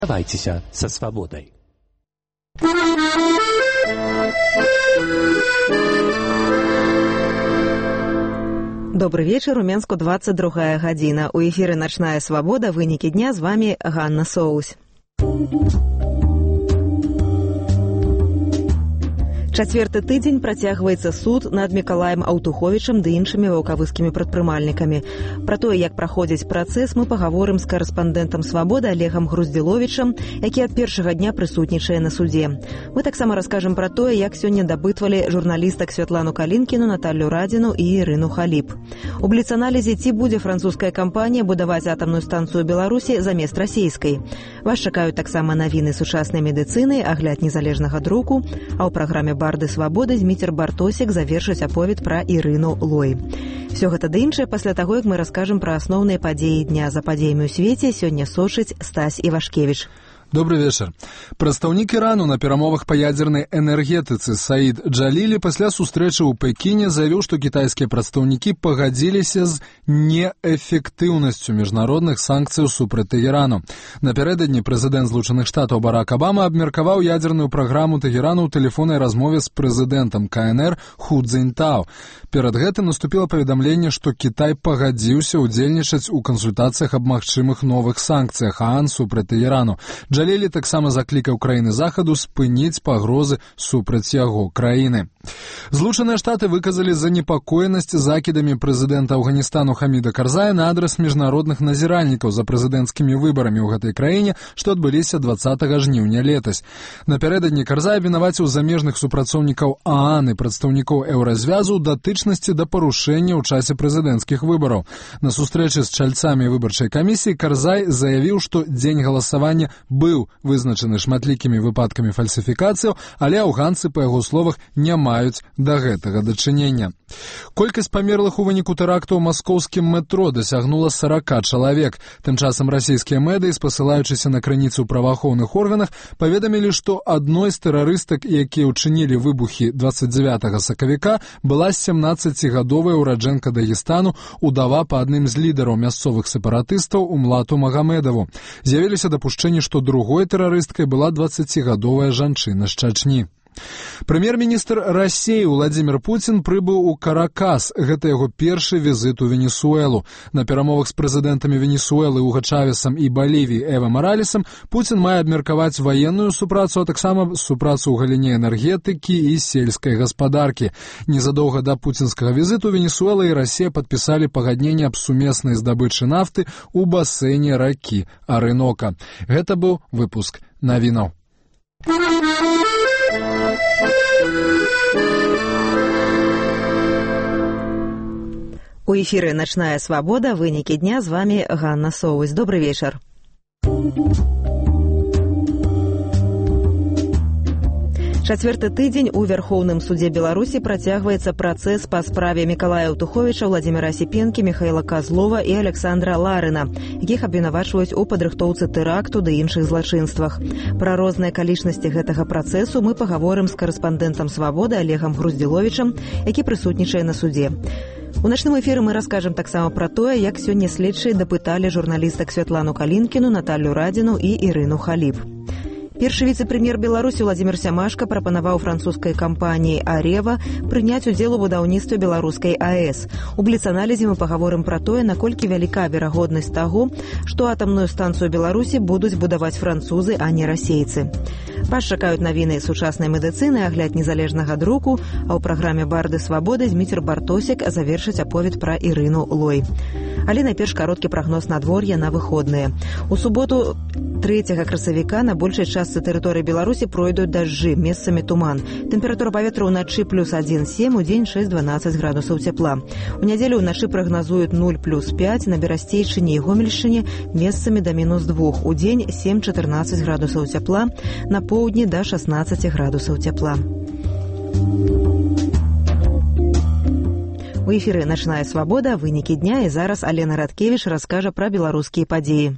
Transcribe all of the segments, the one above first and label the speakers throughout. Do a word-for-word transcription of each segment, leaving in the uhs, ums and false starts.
Speaker 1: Оставайтесь со свободой.
Speaker 2: Добрый вечер, у Менску двадцать другая гадзіна. У эфіры «Начная свобода», вынікі дня, з вами Ганна Соусь. Чацвёрты тыдзень працягваецца суд над Мікалаем Аўтуховічам ды іншымі ваўкавыскімі прадпрымальнікамі. Пра тое, як праходзіць працэс, мы пагаворым з карэспандэнтам «Свабоды» Олегам Груздзіловічам, які ад першага дня прысутнічае на судзе. Мы таксама раскажам пра тое, як сёння дапытвалі журналістак Святлану Калінкіну, Наталлю Радзіну і Ірыну Халіп. У бліц-аналізе, ці будзе французская кампанія будаваць атамную станцыю Беларусі замест расійскай. Вас чакаюць таксама навіны сучаснай медыцыны, агляд незалежнага друку, а ў праграме «Барды свабоды» Зміцер Бартосік завершыць аповед пра Ірыну Лой. Всё гэта ды іншае пасля таго, як мы раскажам пра асноўныя падзеі дня. За падзеямі ў свеце сёння сочыць Стась Івашкевіч.
Speaker 3: Добрый вечер. Прадстаўнік Ірану на перамовах па ядзернай энергетыцы Саід Джалілі пасля сустрэчы ў Пекіне заявіў, што кітайскія прадстаўнікі пагадзіліся з неэфектыўнасцю міжнародных санкцыяў супраць Тэгерану. Напярэдадні прэзідэнт Злучаных Штатаў Барак Абама абмеркаваў ядзерную праграму Тэгерану ў тэлефоннай размове з прэзідэнтам ка эн эр Ху Цзіньтао. Перад гэтым наступіла паведамленне, што Кітай пагадзіўся ўдзельнічаць у кансультацыях аб магчымых новых санкцыях ААН супраць Тэгерану. Джалілі таксама заклікаў краіны захаду спыніць пагрозы супраць яго краіны. Злучаныя Штаты выказалі занепакоенасць закідамі прэзідэнта Афганістану Хаміда Карзая на адрас міжнародных назіральнікаў за прэзідэнцкімі выбарамі ў гэтай краіне, што адбыліся дваццатага жніўня летась. Напярэдадні Карзай абвінаваціў замежных супрацоўнікаў ААН і прадстаўнікоў еўразвязу ў датычнасці да парушэння ў часе прэзідэнцкіх выбараў. На сустрэчы з чальцамі выбарчай камісіі Карзай заявіў, што дзень галасавання быў вызначаны шматлікімі выпадкамі фальсіфікацыяў, але афганцы, па яго словах, не маюць да гэтага дачынення. Колькасць памерлых у выніку тэракту ў маскоўскім метро дасягнула сорок чалавек. Тым часам расійскія медыі, спасылаючыся на крыніцу ў праваахоўных органах, паведамілі, што адной з тэрарыстак, якія ўчынілі выбухі дваццаць дзевятага сакавіка, была семнаццацігадовая ўраджэнка Дагестану, удава па адным з лідараў мясцовых сепаратыстаў Умлату Магамедаву. З'явіліся дапушчэнні, што другой тэрарысткай была дваццацігадовая жанчына з Чачні. Прэм'ер-міністр Расіі Владзімір Пуцін прыбыў у Каракас. Гэта яго першы візіт у Венесуэлу. На перамовах з прэзідэнтамі Венесуэлы Уга Чавесам і Балівіі Эва Маралесам Пуцін мае абмеркаваць ваенную супрацу, а таксама супрацу ў галіне энергетыкі і сельскай гаспадаркі. Незадоўга да пуцінскага візіту Венесуэла і Расія падпісалі пагадненне аб сумеснай здабычы нафты ў басейне ракі Арынока. Гэта быў выпуск навінаў.
Speaker 2: У эфіры «Начная свобода», вынікі дня, з вами Ганна Соусь. Добрый вечер. Чацвёрты тыдзень у Верхоўным судзе Беларусі працягваецца працэс па справе Мікалая Аўтуховіча, Владзіміра Сіпенкі, Міхаіла Казлова і Александра Ларына, якіх абвінавачваюць у падрыхтоўцы тэракту ды іншых злачынствах. Пра розныя акалічнасці гэтага працэсу мы пагаворым з карэспандэнтам «Свабоды» Олегам Груздзіловічам, які прысутнічае на судзе. У начным эфіры мы раскажам таксама пра тое, як сёння следчыя дапыталі журналістак Святлану Калінкіну, Наталлю Радзіну і Ірыну Халіп. Першы віцэ-прэм'ер Беларусі Владзімір Сямашка прапанаваў французскай кампаніі «Арева» прыняць удзел у будаўніцтве беларускай АЭС. У бліц-аналізе мы пагаворым пра тое, наколькі вяліка верагоднасць таго, што атамную станцыю Беларусі будуць будаваць французы, а не расейцы. Вас чакаюць навіны сучаснай медыцыны, агляд незалежнага друку, а ў праграме «Барды свабоды» Зміцер Бартосік завершыць аповед пра Ірыну Лой. Але найперш кароткі прагноз надвор'я на выходныя. У суботу трэцяга красавіка на большай частцы тэрыторыі Беларусі пройдуць дажджы, месцамі туман. Тэмпература паветра ўначы плюс адзін сем, у дзень шэсць-дванаццаць градусаў цяпла. У нядзелю ўначы прагназуюць нуль плюс пяць, на Берасцейшчыне і Гомельшчыне месцамі да мінус двух, у дзень сем-чатырнаццаць градусаў цяпла, на поўдні да шаснаццаць градусаў цяпла. У эфіры «Начная свобода», вынікі дня, і зараз Алена Радкевіч раскажа пра беларускія падзеі.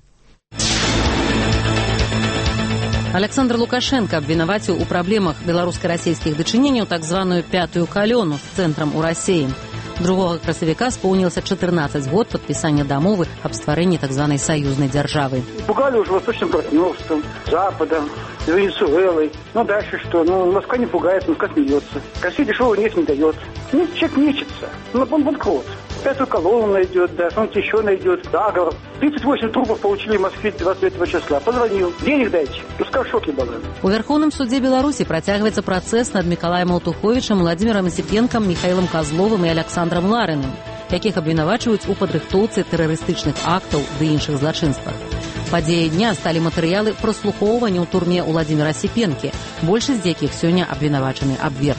Speaker 4: Александр Лукашенко обвиноватил у проблемах белорусско-российских дочинений так званую «пятую колонну» с центром у России. Другога красавіка споўнілася чатырнаццаць год падпісання дамовы аб стварэнні так званай саюзнай дзяржавы.
Speaker 5: Пугали уже восточным партнерством, Западом, Венесуэлой. Ну дальше что? Ну Москва не пугает, Москва смеется. Россия дешевую нефть не дает. Нет, человек мечется. Ну он банкрот. Пятую колонну найдет, да, он еще найдет. Заговор. тридцать восемь трупов получили в Москве двадцать третьего числа. Позвонил. Денег дайте. Пускай в шоке была.
Speaker 4: У Верховным суде Беларусі працягваецца працэс над Мікалаем Алтуховічам, Владимиром Осипенком, Михаилом Козловым і Александром Ларыным, якіх абвінавачваюць у падрыхтоўцы тэрарыстычных актаў ды іншых злачынствах. Падзеяй дня сталі матэрыялы праслухоўвання ў турме Владимира Осипенкі, большасць з якіх сёння абвінавачаны абверг.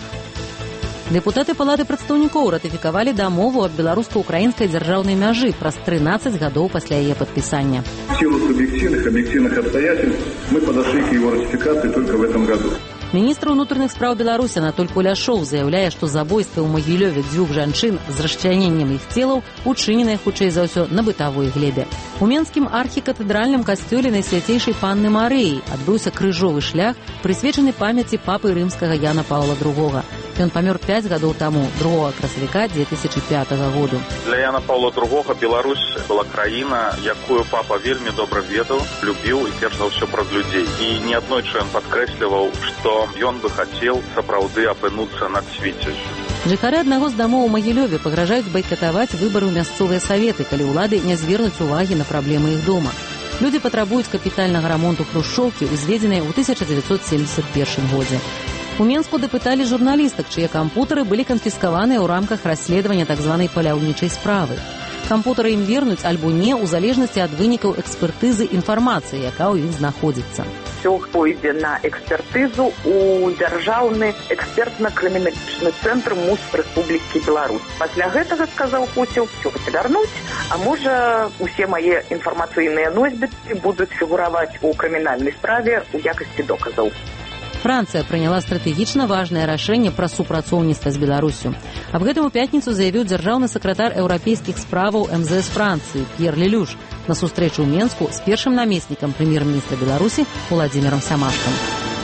Speaker 4: Дэпутаты Палаты прадстаўнікоў ратыфікавалі дамову аб беларуска-украінскай дзяржаўнай мяжы праз тринадцать гадоў пасля яе падпісання.
Speaker 6: В силу субъективных, объективных обстоятельств мы подошли к его ратификации только в этом году.
Speaker 4: Міністр унутраных спраў Беларусі Анатоль Куляшоў заяўляе, што забойствы ў Магілёве дзвюх жанчын з расчлененнем іх целаў учыненыя хутчэй за ўсё на бытавой глебе. У Менскім архікатэдральным касцёле Найсвяцейшай Панны Марыі адбыўся крыжовы шлях, прысвечаны памяці папы рымскага Яна Паўла другога. Ён памёр пяць гадоў таму, другога красавіка две тысячи пятага году.
Speaker 7: Для Яна Паўла другога Беларусь была краіна, якую папа вельмі добра ведаў, любіў і перш за ўсё праз людзей. І неаднойчы ён падкрэсліваў, што ён бы хацеў сапраўды апынуцца над свіцязю.
Speaker 4: Жыхары аднаго з дамоў у Магілёве пагражаюць байкатаваць выбары ў мясцовыя саветы, калі ўлады не звернуць увагі на праблемы іх дома. Людзі патрабуюць капітальнага рамонту хрушчоўкі, узведзенай ў тысяча дзевяцьсот семьдесят первым годзе. У Менску дапыталі журналістак, чые кампутары былі канфіскаваныя ў рамках расследавання так званай паляўнічай справы. Кампутары ім вернуць альбо не ў залежнасці ад вынікаў экспертызы інфармацыі, якая ў іх знаходзіцца.
Speaker 8: Все пойдзе на экспертызу у дзяржаўны экспертна-крыміналістычны цэнтр МУС Рэспублікі Беларусь. Пасля гэтага, сказаў Пусеў, все вярнуць, а можа усе мае інфармацыйныя носьбіты будуць фігураваць у крымінальнай справе ў якасці доказаў.
Speaker 4: Францыя прыняла стратэгічна важнае рашэнне пра супрацоўніцтва з Беларусю. Аб гэтым у пятніцу заявіў дзяржаўны сакратар еўрапейскіх справаў эм зэ эс Францыі П'ер Лелюш на сустрэчу ў Менску з першым намеснікам прэм'ер-міністра Беларусі Владимиром Самашкам.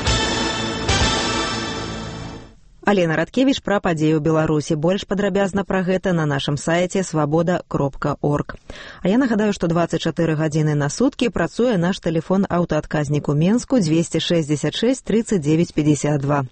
Speaker 2: Алена Радкевіч пра падзеі ў Беларусі. Больш падрабязна пра гэта на нашым сайце свабода кропка орг. А я нагадаю, што двадцать четыре гадзіны на суткі працуе наш тэлефон аўтаадказнік у Менску двести шестьдесят шесть тридцать девять пятьдесят два.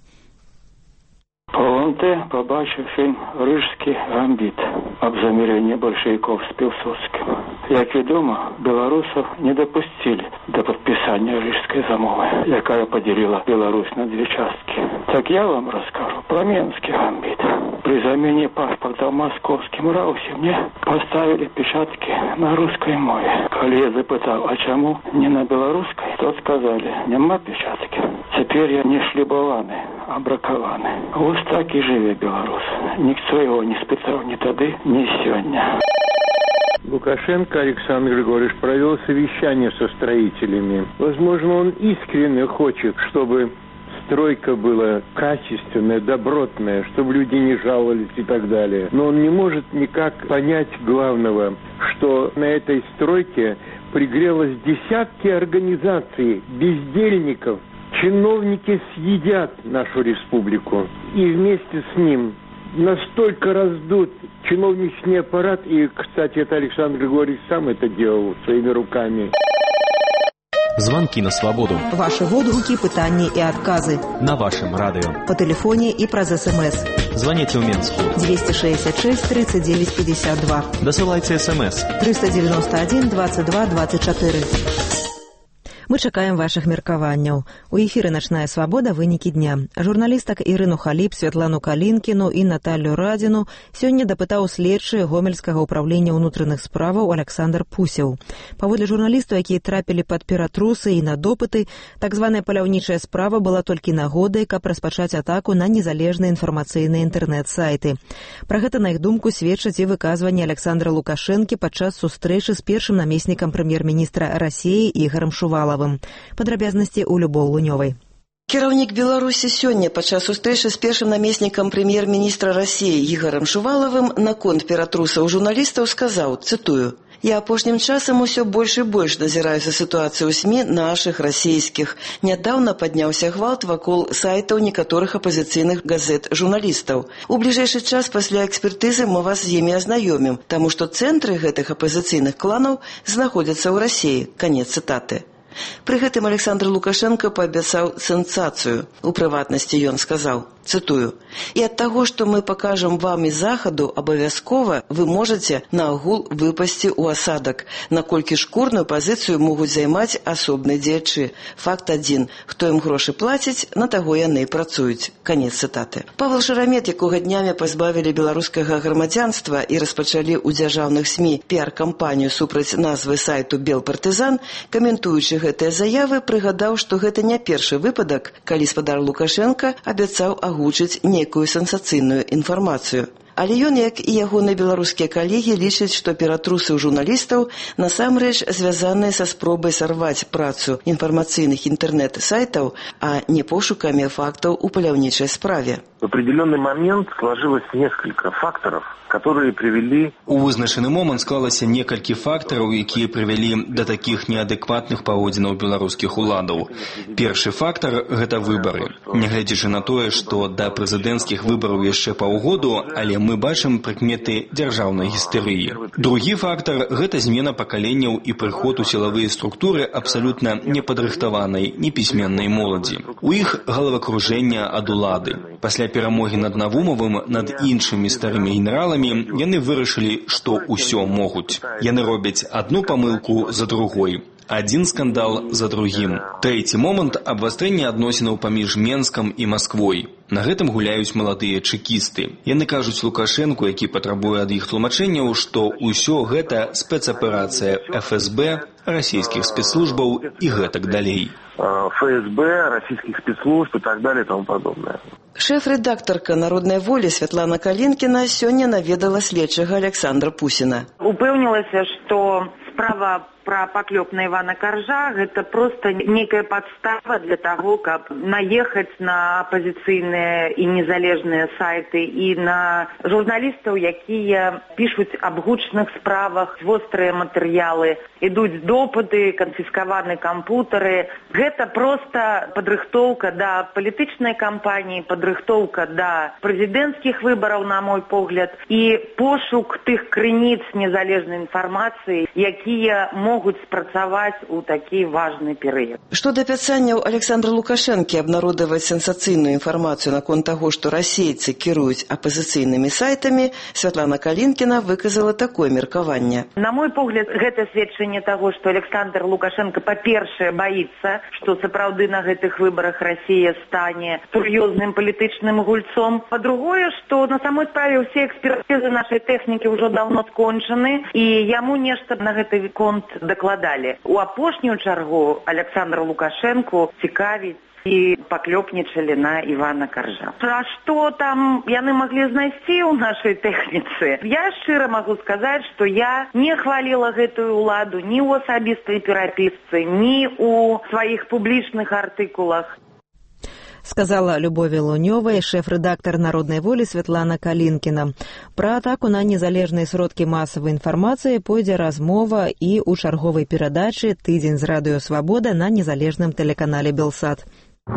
Speaker 9: ОНТ побачив фільм «Рижський гамбіт» об замірянні большевиків з Пілсудським. Як відомо, білорусів не допустили до підписання Рижської замови, яка поділила Білорусь на дві частки. Так я вам розкажу про Менський гамбіт. При заміні паспорта в московському раусі мені поставили печатки на русской мові. Коли я запитав, а чому не на білоруській, то сказали, нема печатки. Тепер я не шлюбований, а бракований. Ось так і живе білорус. Ніхто його не спитав ні тоді, ні сьогодні.
Speaker 10: Лукашенко Александр Григорьевич провел совещание со строителями. Возможно, он искренне хочет, чтобы стройка была качественная, добротная, чтобы люди не жаловались и так далее. Но он не может никак понять главного, что на этой стройке пригрелось десятки организаций, бездельников. Чиновники съедят нашу республику. И вместе с ним настолько раздут чиновничный аппарат. И, кстати, это Александр Григорьевич сам это делал своими руками.
Speaker 1: Звонки на свободу.
Speaker 2: Ваши водгуки, пытания и отказы.
Speaker 1: На вашем радио.
Speaker 2: По телефоне и праз СМС.
Speaker 1: Звоните в Менску.
Speaker 2: двести шестьдесят шесть тридцать девять пятьдесят два.
Speaker 1: Досылайте СМС.
Speaker 2: триста девяносто один двадцать два двадцать четыре. Мы чакаем вашых меркаванняў. У эфіры «Начная свабода. Вынікі дня». Журналістак Ірыну Халіп, Святлану Калінкіну і Наталью Радзіну сёння дапытаў следчы Гомельскага ўправлення ўнутраных справаў Александр Пусеў. Паводле журналістаў, якія трапілі пад ператрусы і на допыты, так званая паляўнічая справа была толькі нагодай, каб распачаць атаку на незалежныя інфармацыйныя інтэрнэт-сайты. Пра гэта, на іх думку, сведчаць і выказванні Александра Лукашэнкі падчас сустрэчы з першым намеснікам прэм'ер-міністра Расіі Ігорам Шувалавым. Падрабязнасці ў Любоў Лунёвай.
Speaker 11: Кіраўнік Беларусі сёння падчас сустрэчы з першым намеснікам прэм'ер-міністра Расіі Ігорам Шувалавым наконт ператрусаў журналістаў сказаў, цытую: Я апошнім часам усё больш і больш назіраю за сітуацыю ў СМІ нашых, расійскіх. Нядаўна падняўся гвалт вакол сайтаў некаторых апазіцыйных газет журналістаў. У бліжэйшы час пасля экспертызы мы вас з імі азнаёмім, таму што цэнтры гэтых апазіцыйных кланаў знаходзяцца ў Расіі. Канец цытаты. Пры гэтым Александр Лукашенко паабяцаў сенсацыю. У прыватнасці ён сказаў, цытую, «І ад таго, што мы пакажам вам і захаду, абавязкова вы можаце наогул выпасці ў асадак, наколькі шкурную пазіцыю могуць займаць асобныя дзеячы. Факт адзін. Хто ім грошы плаціць, на таго яны і працуюць». Канец цытаты. Павел Шарамет, якога днямі пазбавілі беларускага грамадзянства і распачалі ў дзяржаўных СМІ піар-кампанію супраць назвы сайту «Белпартызан», каментуючы гэтыя заявы, прыгадаў, што гэта не першы выпадак, калі спадар Лукашенка абяцаў агучыць нейкую сенсацыйную інфармацыю. Але ён, як і ягоныя беларускія калегі, лічаць, што ператрусы ў журналістаў насамрэч звязаныя са спробай сарваць працу інфармацыйных інтэрнэт-сайтаў, а не пошукамі фактаў у паляўнічай справе.
Speaker 12: В определенный момент сложилось несколько факторов, которые привели...
Speaker 1: У вызначаны момант склалася некалькі фактараў, якія прывялі да такіх неадэкватных паводзінаў беларускіх уладаў. Першы фактар – гэта выбары. Нягледзячы на тое, што да прэзідэнцкіх выбараў яшчэ паўгоду, але мы бачым прыкметы дзяржаўнай гістэрыі. Другі фактар – гэта змена пакаленняў і прыход у сілавыя структуры абсалютна непадрыхтаванай, непісьменнай моладзі. У іх галавакружэнне ад улады. Пасля перамогі над Навумавым, над іншымі старымі генераламі, яны вырашылі, што ўсё могуць. Яны робяць адну памылку за другой. Адзін скандал за другім. Трэці момант – абвастрэнне адносінаў паміж Менскам і Масквой. На гэтым гуляюць маладыя чэкісты. Яны кажуць Лукашэнку, які патрабуе ад іх тлумачэнняў, што ўсё гэта спецаперацыя эф эс бэ, расійскіх спецслужбаў і гэтак далей.
Speaker 12: эф эс бэ, российских спецслужб и так далее и тому подобное.
Speaker 11: Шэф-рэдактарка «Народнай волі» Святлана Калінкіна сёння наведала следчага Александра Пусіна.
Speaker 8: Упэўнілася, што справа пра паклёп на Івана Каржа – гэта проста нейкая падстава для таго, каб наехаць на апазіцыйныя і незалежныя сайты і на журналістаў, якія пішуць аб гучных справах, вострыя матэрыялы, ідуць допыты, канфіскаваны кампутары. Гэта проста падрыхтоўка да палітычнай кампаніі, падрыхтоўка да прэзідэнцкіх выбараў, на мой погляд, і пошук тых крыніц незалежнай інфармацыі, якія могуць могуць спрацаваць у такі важны перыяд.
Speaker 11: Што да абяцанняў Александра Лукашэнкі абнародаваць сенсацыйную інфармацыю наконт таго, што расейцы кіруюць апазіцыйнымі сайтамі, Святлана Калінкіна выказала такое меркаванне.
Speaker 8: На мой погляд, гэта сведчанне таго, што Александр Лукашенко, па-першае, баіцца, што сапраўды на гэтых выбарах Расія стане сур'ёзным палітычным гульцом. Па-другое, што на самой справе ўсе экспертызы нашай тэхнікі ўжо даўно скончаны, і яму нешта на гэты конт дакладалі. У апошнюю чаргу Александра Лукашэнку цікавіць і паклёпнічалі на Івана Каржа. А што там яны маглі знайсці ў нашай тэхніцы? Я шчыра магу сказаць, што я не хваліла гэтую ўладу ні ў асабістай перапісцы, ні ў сваіх публічных артыкулах.
Speaker 2: Сказала Любові Лунёвай, шэф-рэдактар «Народнай волі» Святлана Калінкіна. Пра атаку на незалежныя сродкі масавай інфармацыі пойдзе размова і ў чарговай перадачы «Тыдзень з радыё Свабода» на незалежным тэлеканале «Белсат».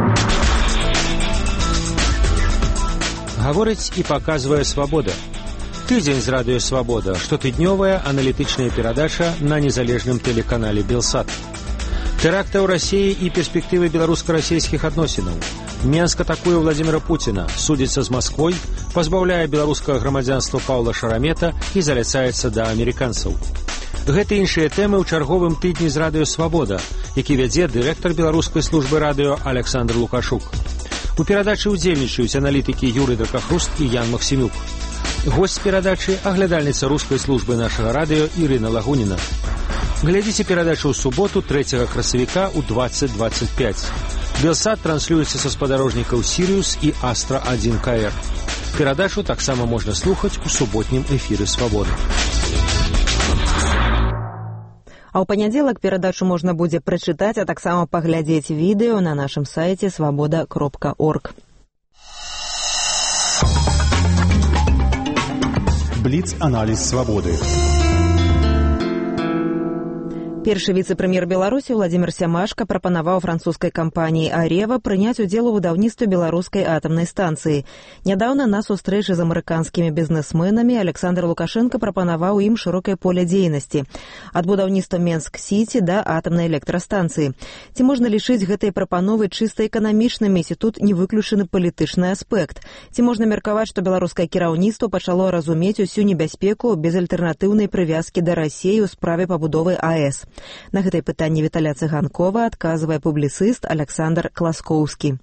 Speaker 13: Гаворыць і паказвае «Свабода». «Тыдзень з радыё Свабода» – штотыднёвая аналітычная перадача на незалежным тэлеканале «Белсат». Тэракты ў Расіі і перспектывы беларуска-расійскіх адносінаў. Менск атакуе Владзіміра Пуціна, судзіцца з Масквой, пазбаўляе беларускага грамадзянства Паўла Шарамета і заляцаецца да амерыканцаў. Гэта іншыя тэмы ў чарговым тыдні з радыё «Свабода», які вядзе дырэктар беларускай службы радыё Александр Лукашук. У перадачы ўдзельнічаюць аналітыкі Юрый Дракахруст і Ян Максімюк. Госць перадачы – аглядальніца рускай службы нашага радыё Ірына Лагуніна. Глядзіце перадачу ў суботу трэцяга красавіка ў дваццаць дваццаць пяць. Белсат транслюецца са спадарожнікаў «Сіриус» і «Астра один ка эр». Перадачу таксама можна слухаць у суботнім эфіры «Свабоды».
Speaker 2: А ў панядзелак перадачу можна будзе прачытаць, а таксама паглядзець відэо на нашым сайце свабода кропка орг.
Speaker 14: Бліц-аналіз «Свабоды».
Speaker 2: Першы віцэ-прэм'ер Беларусі Владзімір Сямашка прапанаваў французскай кампаніі «Арева» прыняць удзел у будаўніцтве беларускай атамнай станцыі. Нядаўна на сустрэчы з амерыканскімі бізнесменамі Александр Лукашенко прапанаваў ім шырокае поле дзейнасці. Ад будаўніцтва Менск-Сіці да атамнай электрастанцыі. Ці можна лічыць гэтыя прапановы чыста эканамічнымі, ці тут не выключаны палітычны аспект? Ці можна меркаваць, што беларускае кіраўніцтва пачало разумець усю небяспеку безальтэрнатыўнай прывязкі да Расіі ў справе пабудовы АЭС? На гэтае пытанне Віталя Цыганкова адказвае публіцыст Александр Класкоўскі.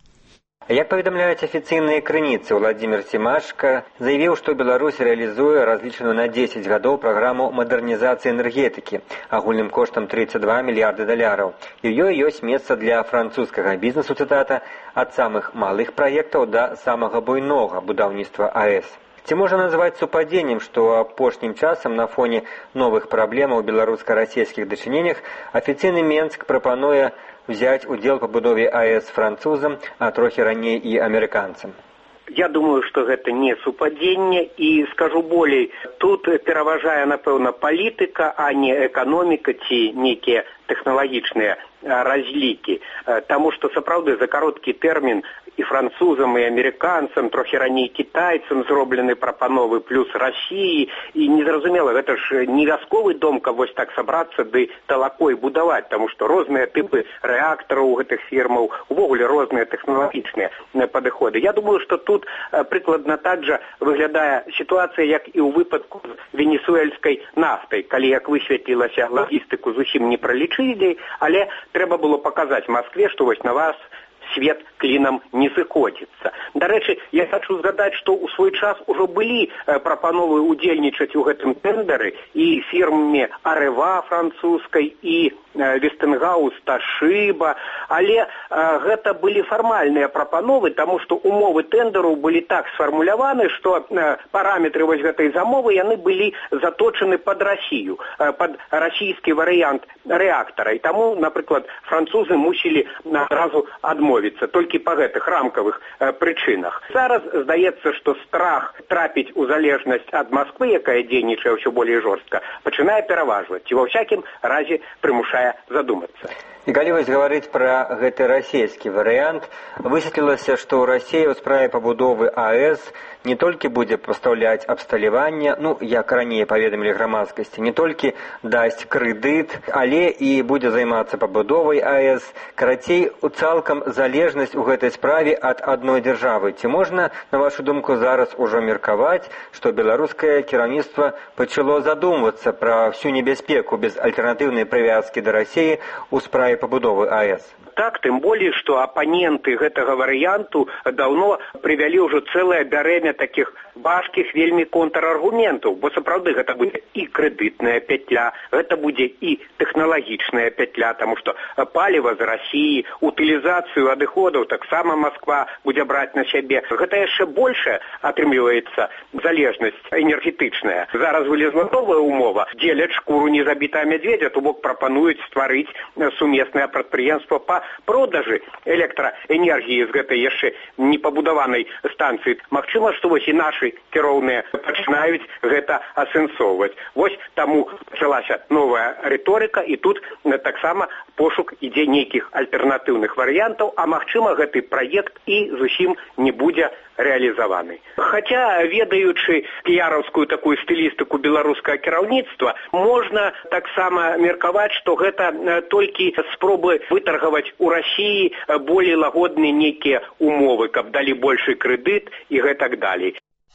Speaker 14: Як паведамляюць афіцыйныя крыніцы, Владзімір Сямашка заявіў, што Беларусь рэалізуе разлічаную на дзесяць гадоў праграму мадэрнізацыі энергетыкі агульным коштам тридцать два мільярды даляраў. І ў ёй ёсць месца для французскага бізнесу, цытата, ад самых малых праектаў да самага буйнога будаўніцтва АЭС. Ці можна назваць супадзеннем, што апошнім часам на фоне новых праблемаў у беларуска-расійскіх дачыненнях афіцыйны Менск прапануе взять удзел в пабудове АЭС французам, а трохі раней і амерыканцам?
Speaker 15: Я думаю, што гэта не супадзенне, і скажу болей, тут пераважае, напэўна, палітыка, а не эканоміка ці нейкія тэхналагічныя разлікі. Таму што, сапраўды, за кароткі тэрмін і французам, і амерыканцам, трохі раней кітайцам зроблены прапановы, плюс Расіі, і незразумела, гэта ж не вясковы дом, каб вось так сабрацца ды талакой будаваць, таму што розныя тыпы рэактараў у гэтых фірмаў, увогуле розныя тэхналагічныя падыходы. Я думаю, што тут прыкладна так жа выглядае сітуацыя, як і ў выпадку з венесуэльскай нафтай, калі, як высветлілася, лагістыку зусім не пралічылі, але трэба было паказаць Маскве, што вось на вас свет клінам не сыходзіцца. Дарэчы, я хочу згадаць, што ў свой час ужо былі прапановы удзельнічаць у гэтым тэндары і фірме «Арева» французскай, і Вестингаус, Ташиба, але гэта былі фармальныя прапановы, таму што умовы тэндеру былі так сфармуляваны, што параметры вось гэтай замовы яны былі заточаны пад Расію, пад расійскі варыянт рэактара. І таму, напрыклад, французы мусілі адразу адмовіцца толькі па гэтых рамкавых прычынах. Зараз здаецца, што страх трапіць у залежнасць ад Масквы, якая дзейнічае ўсё болей жорстка, пачынае пераважваць і ва ўсякім разе прымушае задумацца.
Speaker 14: І калі вось гаварыць пра гэты расійскі варыянт, высветлілася, што Расія ў справе пабудовы АЭС не толькі будзе пастаўляць абсталяванне, ну, як раней паведамілі грамадскасці, не толькі дасць крэдыт, але і будзе займацца пабудовай АЭС. Карацей, цалкам залежнасць у гэтай справе ад адной дзяржавы. Ці можна, на вашу думку, зараз ужо меркаваць, што беларускае кіраўніцтва пачало задумвацца пра всю небяспеку без альтэрнатыўнай прывязкі да Расіі ў справе пабудовы АЭС?
Speaker 15: Так, тым болей, што апаненты гэтага варыянту даўно прывялі ўжо цэлае бярэмя такіх важкіх вельмі контраргументаў, бо сапраўды гэта будзе і крэдытная пятля, гэта будзе і тэхналагічная пятля, таму што паліва з Расіі, утылізацыю адыходаў таксама Масква будзе браць на сябе. Гэта яшчэ большая атрымліваецца залежнасць энергетычная. Зараз вылезла новая умова, дзеляць шкуру незабітага мядзведзя, то бок прапануюць стварыць сумеснае прадпрыемства па продажы электраэнергіі з гэтай яшчэ непабудаванай станцыі. Магчыма, што вось і нашы кіроўныя пачынаюць гэта асэнсоўваць. Вось таму пачалася новая рыторыка, і тут таксама пошук ідзе нейкіх альтэрнатыўных варыянтаў, а магчыма, гэты праект і зусім не будзе рэалізаваны. Хаця, ведаючы піяраўскую такую стылістыку беларускага кіраўніцтва, можна таксама меркаваць, што гэта толькі спробы вытаргаваць у Расіі болей лагодныя нейкія умовы, каб далі большы крэдыт і гэтак далей.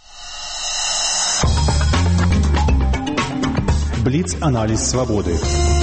Speaker 16: Бліц-аналіз свабоды.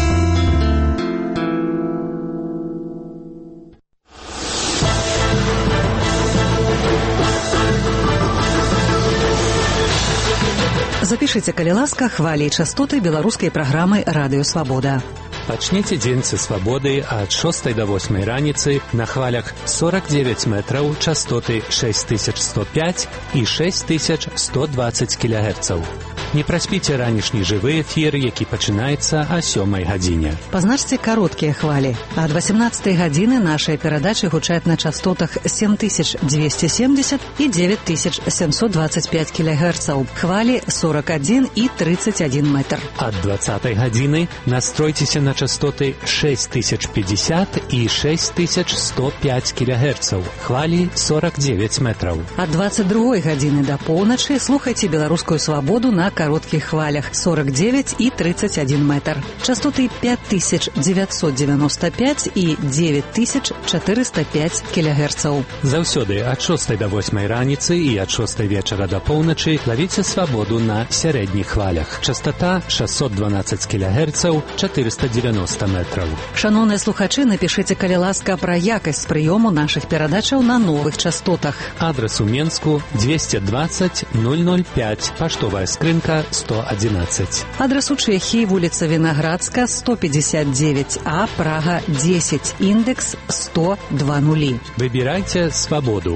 Speaker 4: Запішыце, калі ласка, хвалі і частоты беларускай праграмы «Радыё Свабода».
Speaker 13: Пачніце дзень са свабоды ад шостай да восьмай раніцы на хвалях сорок девять метраў, частоты шесть тысяч сто пять і шесть тысяч сто двадцать кілогерцаў. Не праспіце ранішні жывы эфір, які пачынаецца о сёмай гадзіне.
Speaker 4: Пазначце кароткія хвалі. Ад васемнаццатай гадзіны нашыя перадачы гучаць на частотах сем тысяч дзвесце семьдесят і девять тысяч семьсот двадцать пять кілогерцаў. Хвалі сорок один і тридцать один метр.
Speaker 13: Ад двадцатай гадзіны настройцеся на частоты шесть тысяч пятьдесят і шесть тысяч сто пять кілогерцаў. Хвалі сорок девять метров.
Speaker 4: Ад двадцать другой гадзіны да поўначы слухайце беларускую свабоду на кароткіх хвалях сорок девять і тридцать один метр. Частоты пять тысяч девятьсот девяносто пять і девять тысяч четыреста пять кілогерцаў.
Speaker 13: Заўсёды ад шостай да восьмай раніцы і ад шостай вечара да поўначы лавіце свабоду на сярэдніх хвалях. Частота шестьсот двенадцать кілогерцаў, четыреста девяносто метров.
Speaker 4: Шановныя слухачы, напішыце, калі ласка, пра якасць прыёму нашых перадачаў на новых частотах.
Speaker 13: Адрес у Менску двести двадцать ноль ноль пять, паштовая скрынка сто одиннадцать.
Speaker 4: Адрес у Чехии, вулица Виноградска, сто пятьдесят девять А, Прага десять, индекс сто два нули.
Speaker 13: Выбирайте свободу.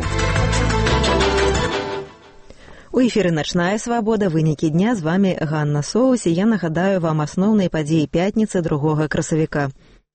Speaker 2: У эфіры «Начная свабода», вынікі дня, з вами Ганна Соус, і я нагадаю вам асноўныя падзеі пятніцы другога красавіка.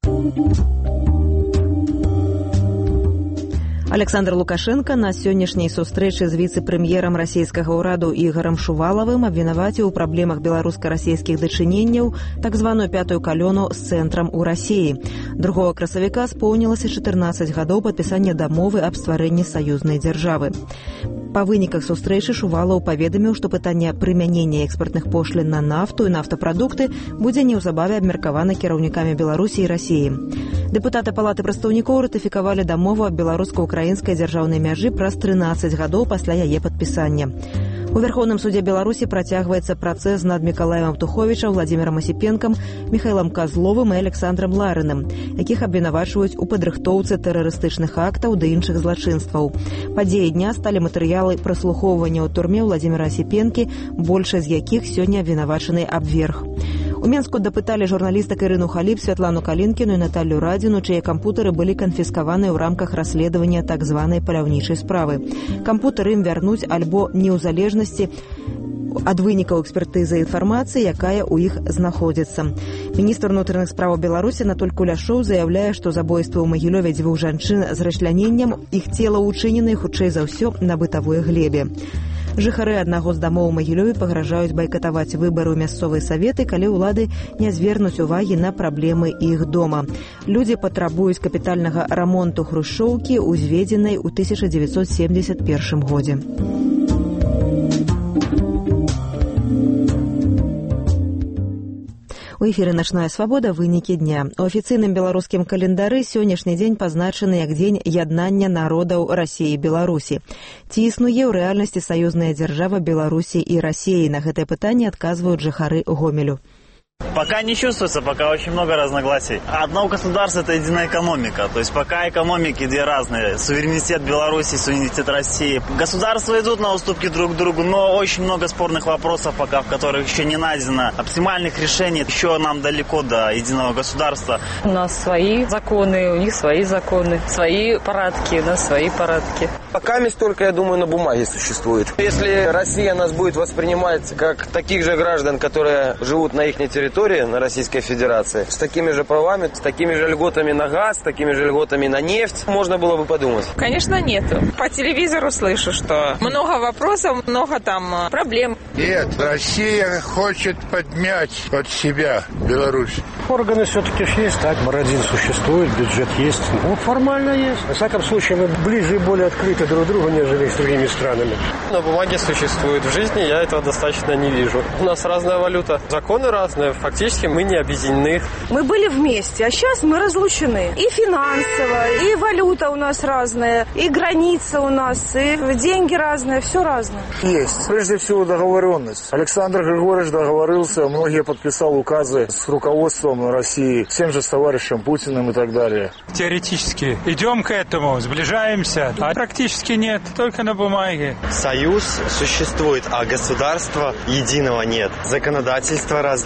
Speaker 2: Александр Лукашенко на сённяшняй сустрэчы з віцэ-прэм'ерам расійскага ўраду Ігорам Шувалавым абвінаваціў у праблемах беларуска-расійскіх дачыненняў так званую пятую калёну з цэнтрам у Расіі. Другога красавіка споўнілася чатырнаццаць гадоў падпісання дамовы аб стварэнні саюзнай дзяржавы. Па выніках сустрэчы Шувалаў паведаміў, што пытанне прымянення экспартных пошлін на нафту і нафтапрадукты будзе неўзабаве абмеркавана кіраўнікамі Беларусі і Расіі. Дэпутаты Палаты прадстаўнікоў ратыфікавалі дамову аб беларуска-украінскай дзяржаўнай мяжы праз трынаццаць гадоў пасля яе падпісання. У Верховным суде Беларусі працягваецца працэс над Мікалаем Аўтуховічам, Владзімірам Асіпенкам, Міхаілам Казловым і Александрам Ларыным, якіх абвінавачваюць у падрыхтоўцы тэрарыстычных актаў ды іншых злачынстваў. Падзеі дня сталі матэрыялы праслухоўвання ў турме Владзіміра Асіпенкі, большасць з якіх сёння абвінавачаны абверг. У Менску дапыталі журналістак Ірыну Халіп, Святлану Калінкіну і Наталью Радзіну, чые кампутары былі канфіскаваны ў рамках расследавання так званай паляўнічай справы. Кампутары ім вярнуць альбо не ў залежнасці ад вынікаў экспертызы інфармацыі, якая ў іх знаходзіцца. Міністр унутраных справаў Беларусі Анатоль Куляшоў заяўляе, што забойствы ў Магілёве дзвюх жанчын з расляненнем, іх цела ўчынены, хутчэй за ўсё, на бытавой глебе. Жыхары аднаго з дамоў у Магілёве пагражаюць байкатаваць выбары ў мясцовыя саветы, калі ўлады не звернуць увагі на праблемы іх дома. Людзі патрабуюць капітальнага рамонту хрушчоўкі, узведзенай у тысяча девятьсот семьдесят первом годзе. У эфіры «Начная свабода», вынікі дня. У афіцыйным беларускім календары сённяшні дзень пазначаны як дзень яднання народаў Расіі і Беларусі. Ці існуе ў рэальнасці саюзная дзяржава Беларусі і Расіі? На гэтае пытанне адказваюць жыхары Гомелю.
Speaker 17: Пока не чувствуется, пока очень много разногласий. Одно государство – это единая экономика. То есть пока экономики две разные. Суверенитет Беларуси, суверенитет России. Государства идут на уступки друг другу, но очень много спорных вопросов пока, в которых еще не найдено оптимальных решений. Еще нам далеко до единого государства.
Speaker 18: У нас свои законы, у них свои законы, свои порядки, у нас свои порядки.
Speaker 19: Пока месть только, я думаю, на бумаге существует. Если Россия нас будет воспринимать как таких же граждан, которые живут на их территории, на Российской Федерации, с такими же правами, с такими же льготами на газ, с такими же льготами на нефть, можно было бы подумать.
Speaker 20: Конечно, нету. По телевизору слышу, что много вопросов, много там проблем.
Speaker 21: Нет, Россия хочет подмять под себя Беларусь.
Speaker 22: Органы все-таки есть, так, Бородин существует, бюджет есть. Ну, формально есть. Во всяком случае, мы ближе и более открыты друг другу, нежели с другими странами.
Speaker 23: На бумаге существует, в жизни я этого достаточно не вижу. У нас разная валюта, законы разные, фактически мы не объединены.
Speaker 24: Мы были вместе, а сейчас мы разлучены. И финансово, и валюта у нас разная, и граница у нас, и деньги разные, все разное.
Speaker 25: Есть. Прежде всего договоренность. Александр Григорьевич договорился, многие подписал указы с руководством России, с тем же с товарищем Путиным и так далее.
Speaker 26: Теоретически идем к этому, сближаемся, а практически нет, только на бумаге.
Speaker 27: Союз существует, а государства единого нет. Законодательство различное.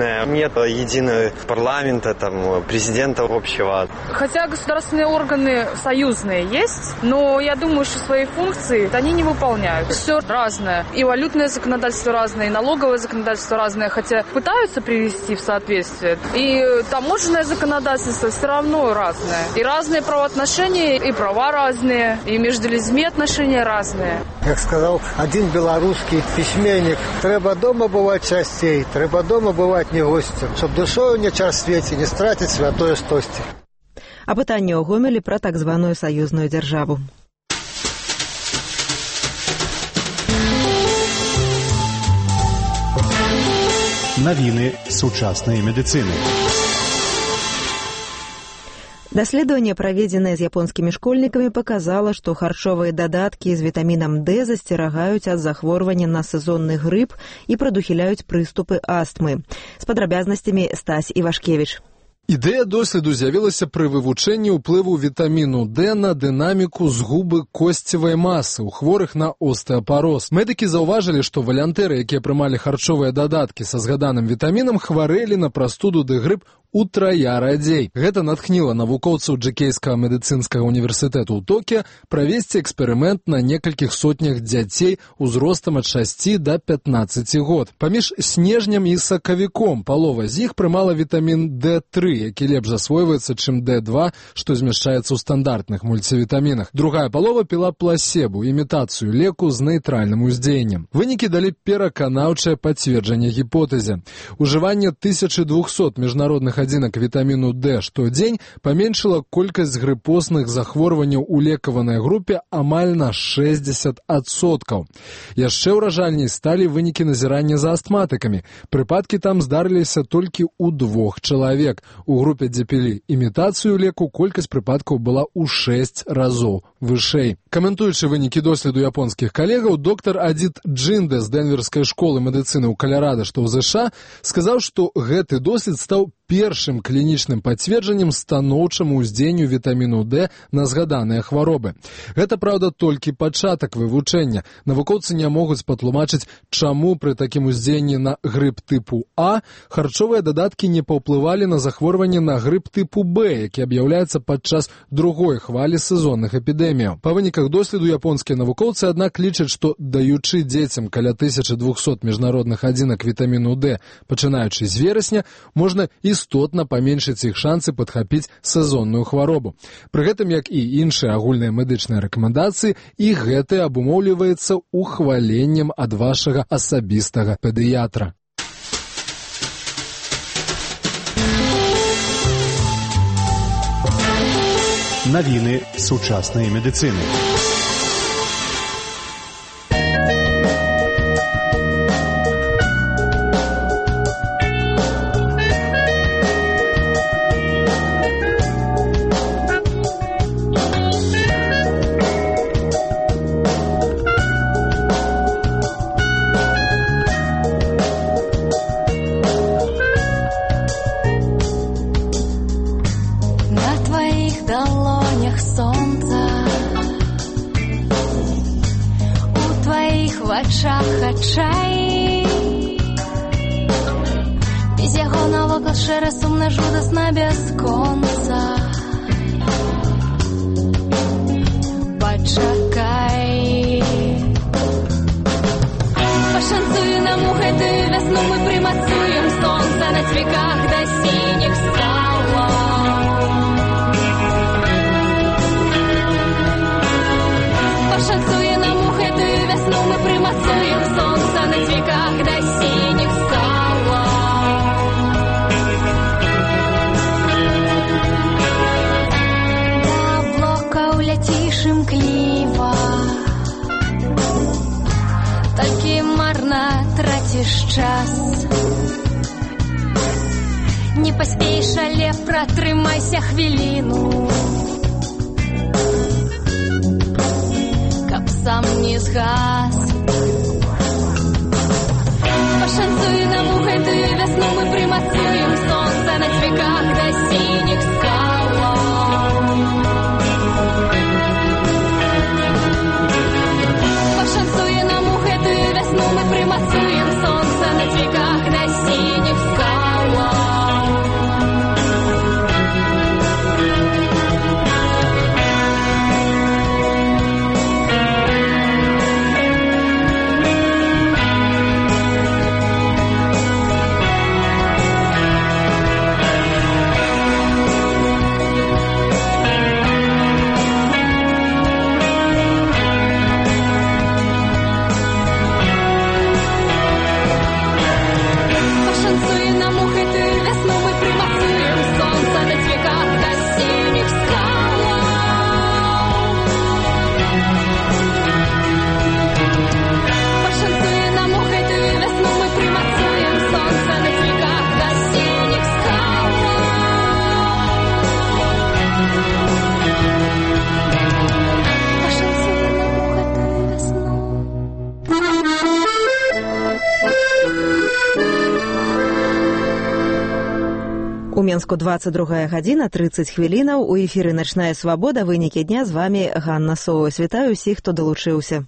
Speaker 23: разное. Нет единого парламента, там, президента общего.
Speaker 18: Хотя государственные органы союзные есть, но я думаю, что свои функции они не выполняют. Все разное. И валютное законодательство разное, и налоговое законодательство разное, хотя пытаются привести в соответствие. И таможенное законодательство все равно разное. И разные правоотношения, и права разные, и между людьми отношения разные.
Speaker 22: Как сказал один белорусский письменник, треба дома бывать частей, треба дома бывать не гостем, чтоб душою не час свете, не стратить святое стости.
Speaker 2: А пытанне ў Гомелі пра так званую саюзную дзяржаву.
Speaker 16: Навіны сучаснай медыцыны.
Speaker 2: Даследаванне, праведзенае з японскімі школьнікамі, паказала, што харчовыя дадаткі з вітамінам Д засцерагаюць ад захворвання на сезонны грып і прадухіляюць прыступы астмы. З падрабязнасцямі Стась Івашкевіч.
Speaker 3: Ідэя доследу з'явілася пры вывучэнні ўплыву вітаміну Д на дынаміку згубы косцевай масы ў хворых на остеапароз. Медыкі заўважылі, што валянтэры, якія прымалі харчовыя дадаткі са згаданым вітамінам, хварэлі на прастуду ды грып утрая радзей. Гэта натхніла навукоўцаў Джекейскага медыцынскага універсітэту ў Токіа правесці эксперымент на некалькіх сотнях дзяцей узростам ад шасці да пятнаццаці год. Паміж снежнем і сакавіком палова з іх прымала вітамін Д тры, які лепш засвойваецца, чым Д два, што змяшчаецца ў стандартных мульцівітамінах. Другая палова піла пласебу, імітацыю леку з нейтральным уздзеяннем. Вынікі далі пераканаўчае пацверджанне гіпотэзе. Ужыванне тысячы двухсот міжнародных адзінак вітаміну Д штодзень паменшыла колькасць грыпосных захворванняў у лекаванай групе амаль на шэсцьдзесят адсоткаў. Яшчэ ўражальней сталі вынікі назірання за астматыкамі. Прыпадкі там здарыліся толькі ў двух чалавек. У групе, дзе пілі імітацыю леку, колькасць прыпадкаў была ў шэсць разоў вышэй. Каментуючы вынікі доследу японскіх калегаў, доктар Адзіт Джинде з Дэнверскай школы медыцыны ў Калярада, што ў ЗША, сказаў, што гэты дослед стаў першым клінічным пацверджаннем станоўчаму ўздзеянню вітаміну Д на згаданыя хваробы. Гэта, праўда, толькі пачатак вывучэння. Навукоўцы не могуць патлумачыць, чаму пры такім уздзеянні на грып тыпу А харчовыя дадаткі не паўплывалі на захворванне на грып тыпу Б, які аб'яўляецца падчас другой хвалі сезонных эпідэміяў. Па выніках доследу японскія навукоўцы, аднак, лічаць, што даючы дзецям каля тысячы двухсот міжнародных адзінак вітаміну Д, пачынаючы з верасня, можна істотна паменшыць іх шансы падхапіць сезонную хваробу. Пры гэтым, як і іншыя агульныя медычныя рэкамендацыі, і гэта абумоўліваецца ухваленнем ад вашага асабістага педыятра.
Speaker 16: Навіны сучаснай медыцыны.
Speaker 5: Без яго навокал шэра сумна жудасна бясконца. Пачакай, пашанцуе нам у гэтую вясну, мы прымацуем сонца на цвіках да сініх скалаў. Пашанцуе нам у гэтую вясну, мы прымацуем сонца на цвіках да сініх скалаў. Да блокаў ляціш імкліва, толькі марна траціш час. Не паспееш, але пратрымайся хвіліну, каб сам не згас. Пашанцуе нам у гэтую вясну, мы прымацуем сонца на цвіках да сініх скалаў. Пашанцуе нам у гэтую вясну, мы прымацуем сонца на цвіках да сініх скалаў.
Speaker 2: Мінску двадцать другая гадзіна тридцать хвілінаў. У эфіры «Начная свабода». Вынікі дня. З вами Ганна Соус. Вітаю ўсіх, хто далучыўся.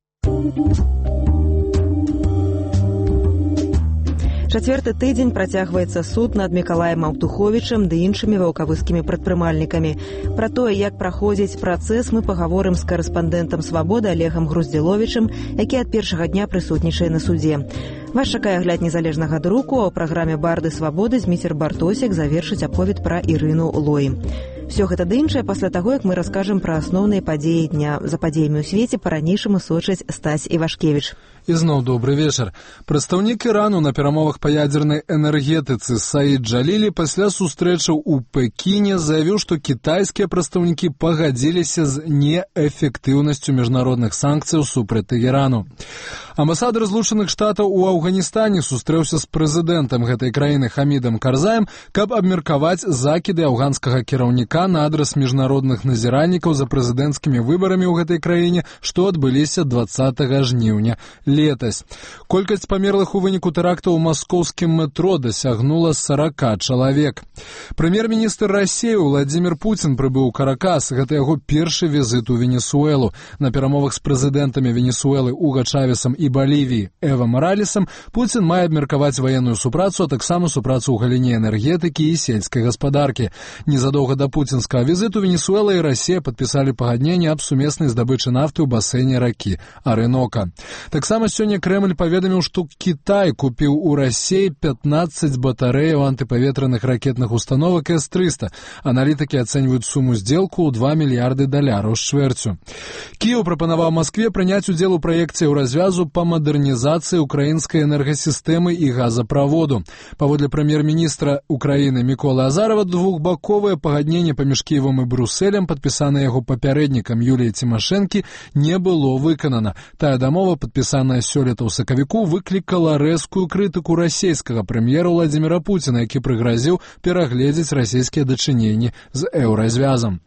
Speaker 2: Чацвёрты тыдзень працягваецца суд над Мікалаем Аўтуховічам ды іншымі ваўкавыскімі прадпрымальнікамі. Пра тое, як праходзіць працэс, мы пагаворым з карэспандэнтам «Свабоды» Олегам Груздзіловічым, які ад першага дня прысутнічае на судзе. Вас чакае агляд незалежнага друку, а ў праграме «Барды свабоды» Зміцер Бартосік завершыць аповед пра Ірыну Лой. Всё гэта ды іншае пасля таго, як мы раскажам пра асноўныя падзеі дня. За падзеямі ў свеце па-ранейшаму сочыць Стась Івашкевіч.
Speaker 3: І зноў добры вечар. Прадстаўнік Ірану на перамовах па ядзернай энергетыцы Саід Джалілі пасля сустрэчаў у Пекіне заявіў, што кітайскія прадстаўнікі пагадзіліся з неэфектыўнасцю міжнародных санкцыяў супраць Тэгэрану. Амбасадар Злучаных Штатаў у Афганістане сустрэўся з прэзідэнтам гэтай краіны Хамідам Карзаем, каб абмеркаваць закіды афганскага кіраўніка на адрас міжнародных назіральнікаў за прэзідэнцкімі выбарамі ў гэтай краіне, што адбыліся двадцатага жніўня летась. Колькасць памерлых у выніку тэрактаў у маскоўскім метро дасягнула сорока чалавек. Прэм'ер-міністр Расіі Владзімір Пуцін прыбыў у Каракас. Гэта яго першы візіт у Венесуэлу. На перамовах з прэзідэнтамі Венесуэлы Уга Чавесам і Балівіі Эва Маралесам Пуцін мае абмеркаваць ваенную супрацу, а таксама супрацу ў галіне энергетыкі і сельскай гаспадаркі. Незадоўга да пуцінскага візіту Венесуэла і Расія падпісалі пагадненне аб сумеснай здабычы нафты ў басейне ракі Арэнока. Таксама сёння Крэмль паведаміў, што Кітай купіў у Расіі пятнаццаць батарэяў антыпаветраных ракетных установак эс трыста. Аналітыкі ацэньваюць суму здзелку ў два мільярды даляраў з чвэрцю. Кіеў прапанаваў Маскве прыняць удзел у праекце ў развязу па мадэрнізацыі украінскай энергасістэмы і газаправоду. Паводле прэм'ер-міністра Украіны Міколы Азарова, двухбаковае пагадненне паміж Кіевам і Брусэлем, падпісанае яго папярэднікам Юліяй Цімашэнкі, не было выканана. Тая дамова, падпісаная сёлета ў сакавіку, выклікала рэзкую крытыку расійскага прэм'ера Владзіміра Пуціна, які прыгразіў перагледзець расійскія дачыненні з еўразвязам.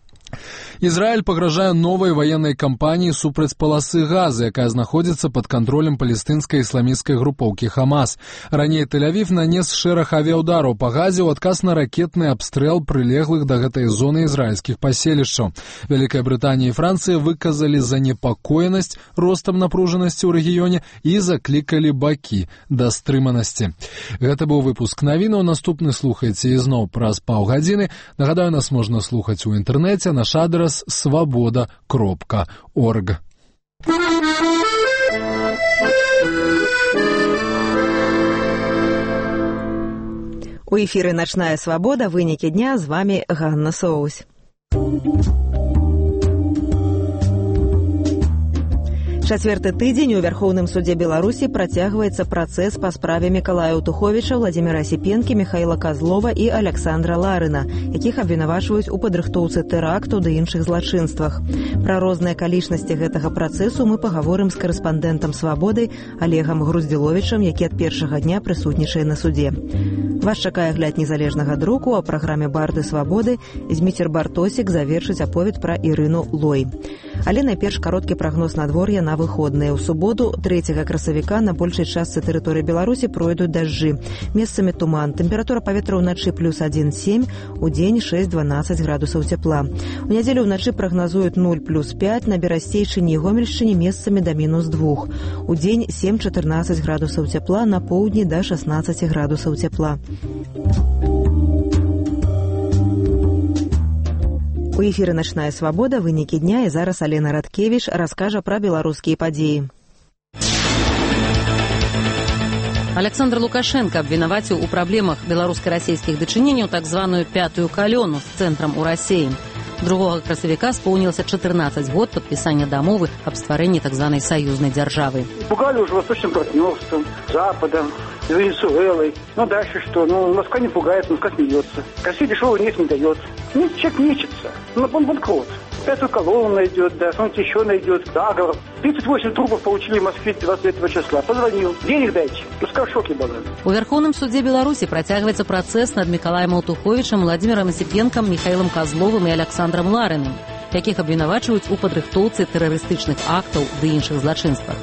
Speaker 3: Израиль пагражае новай ваеннай кампаніі супраць паласы Газы, якая знаходзіцца пад кантролем палестынскай ісламісцкай групоўкі Хамас. Раней Тель-Авів нанес шэраг авіаудараў па Газе ў адказ на ракетны абстрэл прылеглых да гэтай зоны ізраільскіх паселішчаў. Вялікая Брытанія і Францыя выказалі занепакоенасць ростам напружанасці ў рэгіёне і заклікалі бакі да стрыманасці. Гэта быў выпуск навінаў. Наступны слухайце ізноў праз паўгадзіны. Нагадаю, нас можна слухаць у інтэрнэце. Наш адрес свобода кропка орг.
Speaker 2: У эфіры «Начная свабода». Вынікі дня. З вами Ганна Соус. Чацвёрты тыдзень у Вярхоўным судзе Беларусі працягваецца працэс па справе Мікалая Аўтуховіча, Владзіміра Сіпенкі, Міхаіла Казлова і Александра Ларына, якіх абвінавачваюць у падрыхтоўцы тэракту ды іншых злачынствах. Пра розныя акалічнасці гэтага працэсу мы пагаворым з карэспандэнтам «Свабоды» Олегам Груздзіловічам, які ад першага дня прысутнічае на судзе. Вас чакае агляд незалежнага друку, а ў праграме «Барды свабоды» Зміцер Бартосік завершыць аповед пра Ірыну Лой. Але найперш кароткі прагноз надвор'я на выходныя. У суботу, трэцяга красавіка, на большай частцы тэрыторыі Беларусі пройдуць дажджы. Месцамі туман. Тэмпература паветра ўначы плюс адзін сем, у дзень шэсць-дванаццаць градусаў цяпла. У нядзелю ўначы прагназуюць нуль плюс пяць, на Берасцейшчыне і Гомельшчыне месцамі да мінус два. У дзень сем-чатырнаццаць градусаў цяпла, на поўдні да шаснаццаць градусаў цяпла. У эфіры «Начная свабода». Вынікі дня. І зараз Алена Радкевіч раскажа пра беларускія падзеі.
Speaker 4: Александр Лукашенко абвінаваціў у праблемах беларуска-расійскіх дачыненняў так званую пятую калёну з цэнтрам у Расіі. Другога красавіка споўнілася чатырнаццаць год падпісання дамовы аб стварэнні так званай саюзнай дзяржавы.
Speaker 1: Пугали уже восточным партнерством, Западом, Венесуэлой. Ну дальше что? Ну Москва не пугает, Москва смеется. Россия дешевого нефть не дает. Ну человек мечется. Ну он банкрот. Пятую колонну найдет, да, что-нибудь еще найдет, заговор. тридцать восемь трупов получили в Москве двадцать третьего числа. Позвонил. Денег дайте. Пускай в шоке была.
Speaker 4: У Верховным суде Беларуси працягваецца працэс над Мікалаем Аўтуховічам, Владзімірам Асіпенкам, Міхаілам Казловым і Александрам Ларыным, якіх абвінавачваюць у падрыхтоўцы тэрарыстычных актаў ды іншых злачынствах.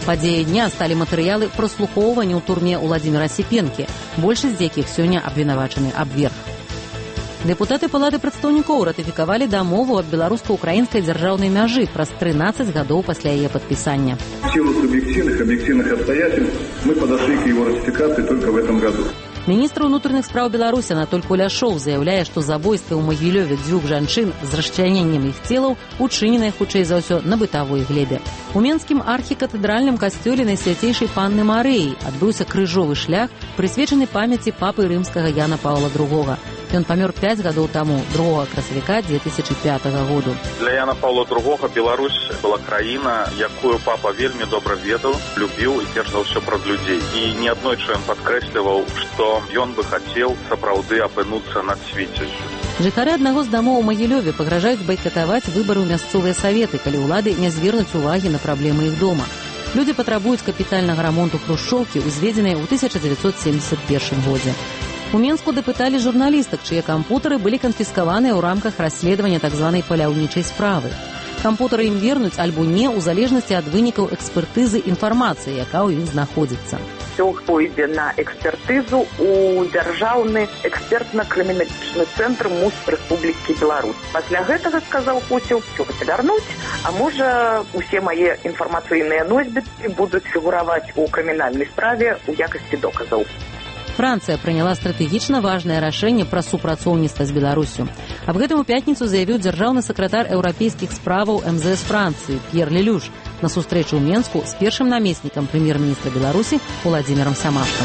Speaker 4: Падзеяй дня сталі матэрыялы праслухоўвання ў турме Уладзіміра Сіпенкі, большасць з якіх сёння абвінавачаны абверг. Дэпутаты Палаты прадстаўнікоў ратыфікавалі дамову аб беларуска-украінскай дзяржаўнай мяжы праз трынаццаць гадоў пасля яе падпісання.
Speaker 6: В силу субъективных, объективных обстоятельств мы подошли к его ратификации только в этом году.
Speaker 4: Міністр унутраных спраў Беларусі Анатоль Куляшоў заяўляе, што забойствы ў Магілёве дзвюх жанчын з расчлененнем іх целаў учыненыя хутчэй за ўсё на бытавой глебе. У менскім архікатэдральным касцёле Найсвяцейшай Панны Марыі адбыўся крыжовы шлях, прысвечаны памяці папы рымскага Яна Паўла другога. Ён памёр пяць гадоў таму, другога красавіка дзве тысячы пятага году.
Speaker 7: Для Яна Паўла другога Беларусь была краіна, якую папа вельмі добра ведаў, любіў і перш за ўсё праз людзей. І неаднойчы ён падкрэсліваў, што ён бы хацеў сапраўды апынуцца на свеце.
Speaker 4: Жыхары аднаго з дамоў у Магілёве пагражаюць байкатаваць выбары ў мясцовыя саветы, калі ўлады не звернуць увагі на праблемы іх дома. Людзі патрабуюць капітальнага рамонту хрушчоўкі, узведзенай у тысяча дзевяцьсот семьдесят першым годзе. У Менску дапыталі журналістак, чые кампутары былі канфіскаваныя ў рамках расследавання так званай паляўнічай справы. Кампутары ім вернуць альбо не ў залежнасці ад вынікаў экспертызы інфармацыі, яка ў іх знаходзіцца.
Speaker 8: Все пойдзе на экспертызу у дзяржаўны экспертна-крыміналістычны цэнтр МУС Рэспублікі Беларусь. Пасля гэтага, сказаў Пусеў, все гэта вярнуць, а можа усе мае інфармацыйныя носьбіты будуць фігураваць у крымінальнай справе ў якасці доказаў.
Speaker 4: Францыя прыняла стратэгічна важнае рашэнне пра супрацоўніцтва з Беларусю. Аб гэтым у пятніцу заявіў дзяржаўны сакратар еўрапейскіх справаў эм зэ эс Францыі П'ер Лелюш на сустрэчу ў Менску з першым намеснікам прэм'ер-міністра Беларусі Уладзімірам Сямашкам.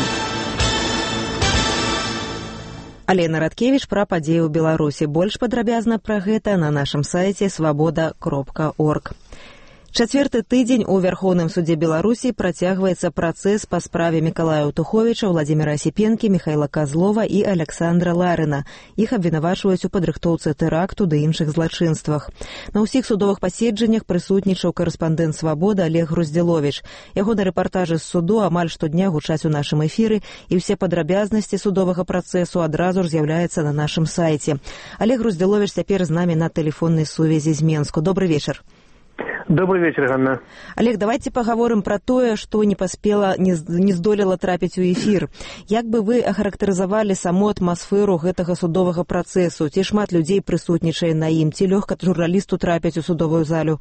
Speaker 2: Алена Радкевіч пра падзеі ў Беларусі. Больш падрабязна пра гэта на нашым сайце свабода кропка орг. Чацвёрты тыдзень у Вярхоўным судзе Беларусі працягваецца працэс па справе Мікалая Аўтуховіча, Уладзіміра Асіпенкі, Міхайла Казлова і Александра Ларына. Іх абвінавачваюць у падрыхтоўцы тэракту ды іншых злачынствах. На ўсіх судовых паседжаннях прысутнічаў карэспандэнт «Свабода» Олег Груздзіловіч. Яго на рэпартажы з суду амаль штодня гучаць у нашым эфіры, і ўсе падрабязнасці судовага працэсу адразу ж з'яўляюцца на нашым сайце. Олег Груздзіловіч цяпер з намі на тэлефоннай сувязі з Менску. Добрый вечар.
Speaker 9: Добрый вечер, Ганна.
Speaker 2: Олег, давайте поговорим про тое, што не паспела, не, не здолела трапіць у эфір. Як бы вы ахарактарызавалі саму атмасферу гэтага судовага працэсу? Ці шмат людзей прысутнічае на ім? Ці лёгка журналісту трапіць у судовую залю?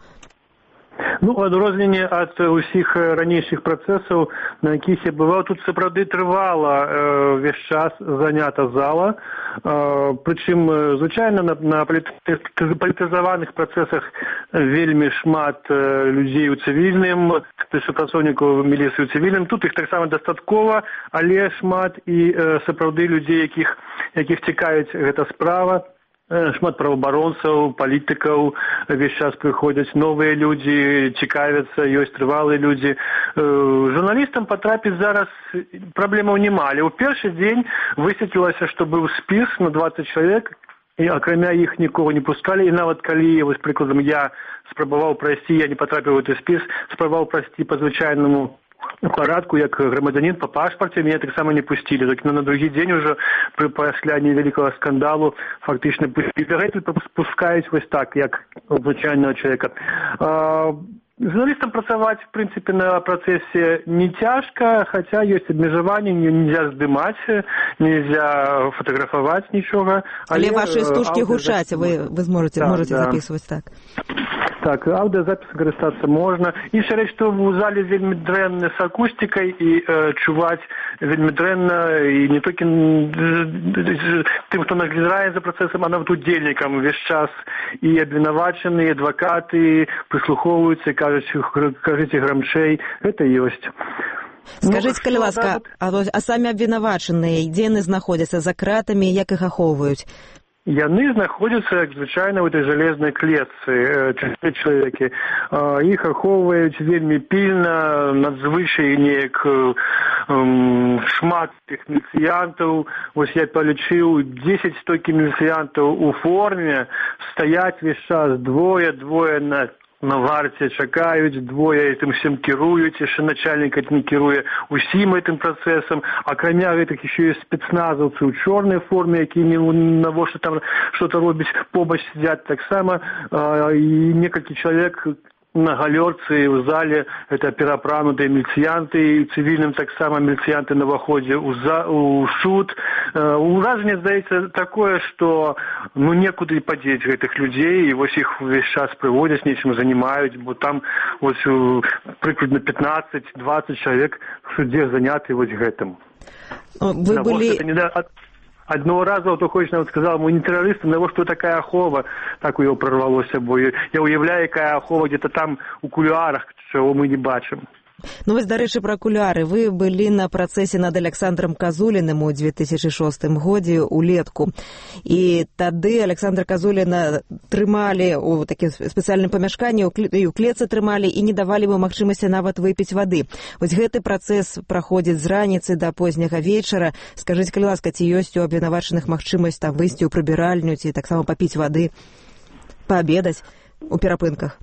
Speaker 9: Ну, адрозненне ад усіх ранейшых працэсаў, на якіх я бываў, тут сапраўды трывала э, весь час занята зала. Э, прычым, звычайна, на, на палітызаваных працэсах вельмі шмат э, людзей у цывільным, супрацоўнікаў міліцыі у цывільным. Тут іх таксама дастаткова, але шмат і э, сапраўды людзей, якіх, якіх цікавіць гэта справа. Шмат праваабаронцаў, палітыкаў, весь час прыходзяць новыя людзі, цікавяцца, ёсць трывалыя людзі. Журналістам патрапіць зараз праблемаў няма, але ў першы дзень высветлілася, што быў спіс на дваццаць чалавек, і акрамя іх нікога не пускалі, і нават калі, вось прыкладам, я спрабаваў прайсці, я не патрапіў у гэты спіс, спрабаваў прайсці па звычайнаму парадку, як грамадзянін па пашпарце, мяне таксама не пусцілі. Так на другі дзень ужо пры пасля невялікага скандалу фактычна пустілі. Пускаюць вось так, як звычайнага чалавека. Журналістам працаваць, в прынцыпе, на працэсе не цяжка, хаця ёсць абмежаванні, нельзя здымаць, нельзя фатаграфаваць нічога.
Speaker 2: Але, але ваши стужкі гучаць, вы, вы зможете,
Speaker 9: да,
Speaker 2: можете
Speaker 9: да.
Speaker 2: записывать так.
Speaker 9: Так, аўдыёзапіс карыстацца можна. Інша рэч, што ў зале вельмі дрэнна з акустыкай і э, чуваць вельмі дрэнна, і не толькі тым, хто наглядае за працэсам, а нават удзельнікам увесь час. І абвінавачаныя, адвакаты прыслухоўваюцца, кажуць, кажыце грамчэй. Гэта ёсць.
Speaker 2: Скажыце, калі ласка, а, а самі абвінавачаныя, дзе яны знаходзяцца, за кратамі, як іх ахоўваюць?
Speaker 9: Яны знаходзяцца, як звычайна, ў этой жалезнай клетцы, чатыры чалавекі. Іх ахоўваюць вельмі пільна, надзвычай неяк шмат тых міліцыянтаў. Вось я палічыў, дзесяць столькі міліцыянтаў у форме, стаяць весь час двое, двое на на варце чакаюць, двое этим всем кіруюць, яшчэ начальнік не кіруе усім гэтым працэсам. Акрамя гэтых еще ёсць спецназаўцы ў чорнай форме, якія навошта там что-то робіць, побач сядзяць таксама, і некалькі чалавек на галерцы в зале это перапранутыя міліцыянты, і цывільным таксама міліцыянты на ўваходзе ў за у суд. Уражанне здаецца такое, што ну некуды падзець гэтых людзей, і вось іх увесь час прыводзяць, нечым занімаюць, бо там вось прыкладна пятнаццаць-дваццаць чалавек в суде заняты вось гэтым.
Speaker 2: Вы былі...
Speaker 9: Одного разу Аўтуховіч нават сказал, мы не террористы, навошта такая ахова, так у яго прорвалося, бо я уяўляю, якая ахова где-то там у кулуарах, чего мы не бачым.
Speaker 2: Ну вось, дарэчы, пра кулуары. Вы былі на працэсе над Александром Казуліным у две тысячи шостым годзе улетку. І тады Александра Казуліна трымалі ў такім спецыяльным памяшканні, і ў клетцы трымалі, і не давалі ему магчымасці нават выпіць вады. Вось гэты працэс праходзіць з раніцы да позняга вечара. Скажыце, калі ласка, ці ёсць у абвінавачаных магчымасць там выйсці ў прыбіральню, ці таксама папіць вады, паабедаць у перапынках?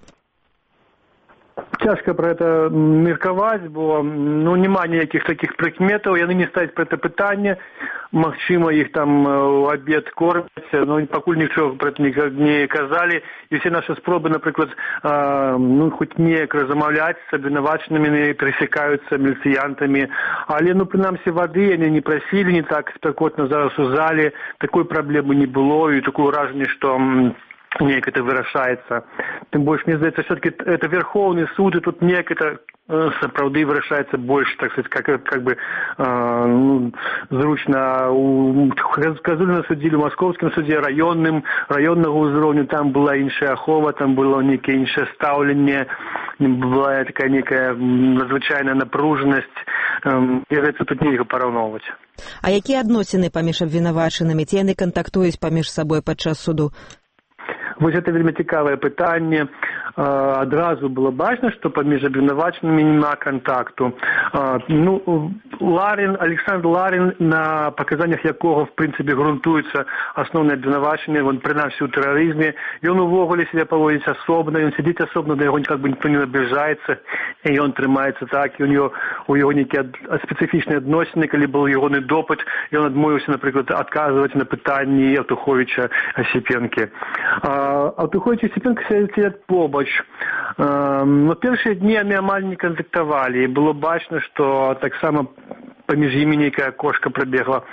Speaker 9: Цяжка пра гэта меркаваць, бо ну няма ніякіх такіх прыкметаў, яны не ставяць пра гэта пытанне, магчыма, іх там у абед кормяць, но пакуль нічога пра гэта не казалі, і ўсе нашы спробы, напрыклад, ну хоць неяк размаўляць з абвінавачанымі перасякаюцца міліцыянтамі, але ну прынамсі вады яны не прасілі, не так спякотна зараз у зале, такой праблемы не было, і такое ўражанне, што неяк это вырашаецца. Тым больш, мне здаецца, все-таки это Верховный суд, и тут неяк это э, сапраўды вырашаецца больш, так сказать, как, как бы э, ну, зручна. У Казуліна судзілі ў Маскоўскім суде раённым, раённага ўзроўню, там была іншая ахова, там было некае іншае стаўленне, была такая некая надзвычайная напружанасць, э, і гэта тут нельга параўноўваць.
Speaker 2: А якія адносіны паміж абвінавачанымі? Ці яны кантактуюць паміж сабой падчас суду?
Speaker 9: Вось гэта вельмі цікавае пытанне. Адразу было бачна, што паміж абвінавачанымі няма кантакту. Ну, Ларин, Александр Ларин, на паказаннях якога, в прынцыпе, грунтуецца асноўнае абвінавачанне, он прынамсі ў тэрарызме, ён увогуле себе паводзіць асобна, ён сядзіць асобна, да яго как бы ніхто не набліжаецца, і ён трымаецца так, і у него, у яго нейкія спецыфічныя адносіны, калі быў ягоны допыт, ён адмовіўся, напрыклад, адказваць на пытанні Аўтуховіча Асіпенкі. Аўтуховіч і Асіпенка сядзяць побач. Но першыя дні яны амаль не кантактавалі, і было бачна, што таксама паміж імі нейкая кошка прабегла.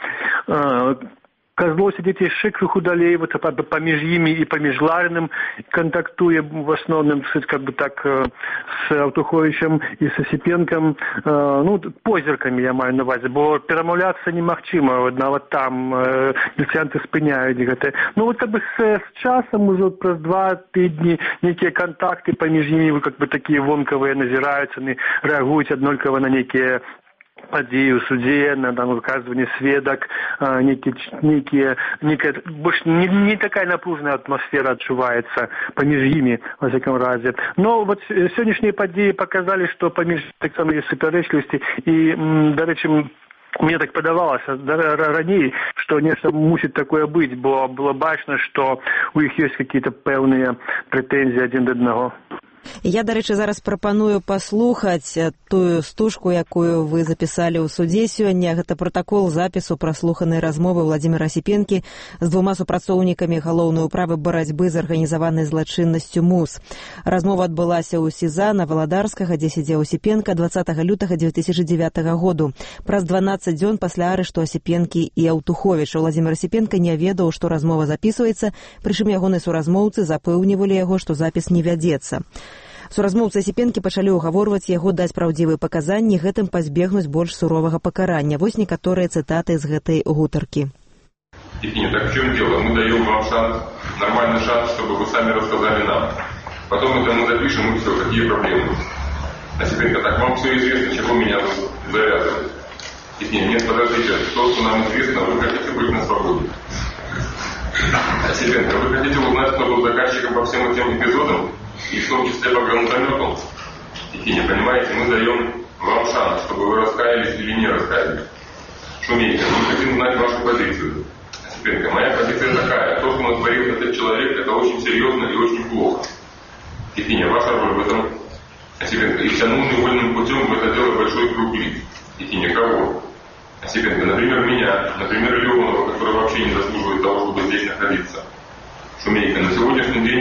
Speaker 9: Козлов сидит яшчэ крыху далей, вот паміж імі і паміж Ларыным контактуе в основном, как бы так, с Аўтуховічем і с Асіпенкам, ну, позіркамі я маю на увазе, бо перамаўляцца немагчыма, нават там міліцыянты спыняюць гэта. Ну, вот как бы с, с часам, уже праз два тыдні нейкія контакты паміж імі, как бы такія вонкавыя назіраюцца, яны рэагуюць аднолькава на нейкія падзеі ў судзе, на там выказванне сведак, некие, некие, некая, больше не, не такая напруженная атмосфера адчуваецца паміж імі, во всяком разе. Но вот сённяшнія падзеі показали, что паміж таксама ёсць супярэчлівасці, і, дарэчы, мне так падавалася раней, што нешта мусіць такое быць, бо было бачна, што у іх ёсць какие-то пэўныя прэтэнзіі адзін да аднаго.
Speaker 2: Я, дарэчы, зараз прапаную паслухаць тую стужку, якую вы запісалі ў судзе сёння. Гэта пратакол запісу праслуханай размовы Владзіміра Асіпенкі з двума супрацоўнікамі галоўнай управы барацьбы з арганізаванай злачыннасцю МУС. Размова адбылася ў СІЗА на Валадарскага, дзе сядзеў Асіпенка дваццатага лютага две тысячи дзевятага году. Праз дванаццаць дзён пасля арышту Асіпенкі і Аўтуховіча Владзімір Асіпенка не ведаў, што размова запісваецца, прычым ягоныя суразмоўцы запэўнівалі яго, што запіс не вядзецца. Суразмоўцы Асіпенкі пачалі ўгаворваць яго даць праўдзівыя паказанні, гэтым пазбегнуць больш суровага пакарання. Вось некаторыя цытаты з гэтай гутаркі.
Speaker 10: Евгений, так в чем дело? Мы даем вам шанс, нормальный шанс, чтобы вы сами рассказали нам. Потом это мы запишем, и все, какие проблемы. Асипенко, так вам все известно, чего меня завязывать. Евгений, нет, подождите, то, что нам известно, вы хотите быть на свободе. Асипенко, вы хотите узнать, кто был заказчиком по всем этим эпизодам? И в том числе по гранатомету. Евгений, понимаете, мы даем вам шанс, чтобы вы раскаялись или не раскаялись. Шумейко, мы хотим знать вашу позицию. Осипенко, моя позиция такая. То, что натворил этот человек, это очень серьезно и очень плохо. Евгений, ваша роль в этом. Осипенко, и тянул невольным путем в это дело большой круг лиц. Евгений, кого? Осипенко, например, меня, например, Леонова, который вообще не заслуживает того, чтобы здесь находиться. Шумейко, на сегодняшний день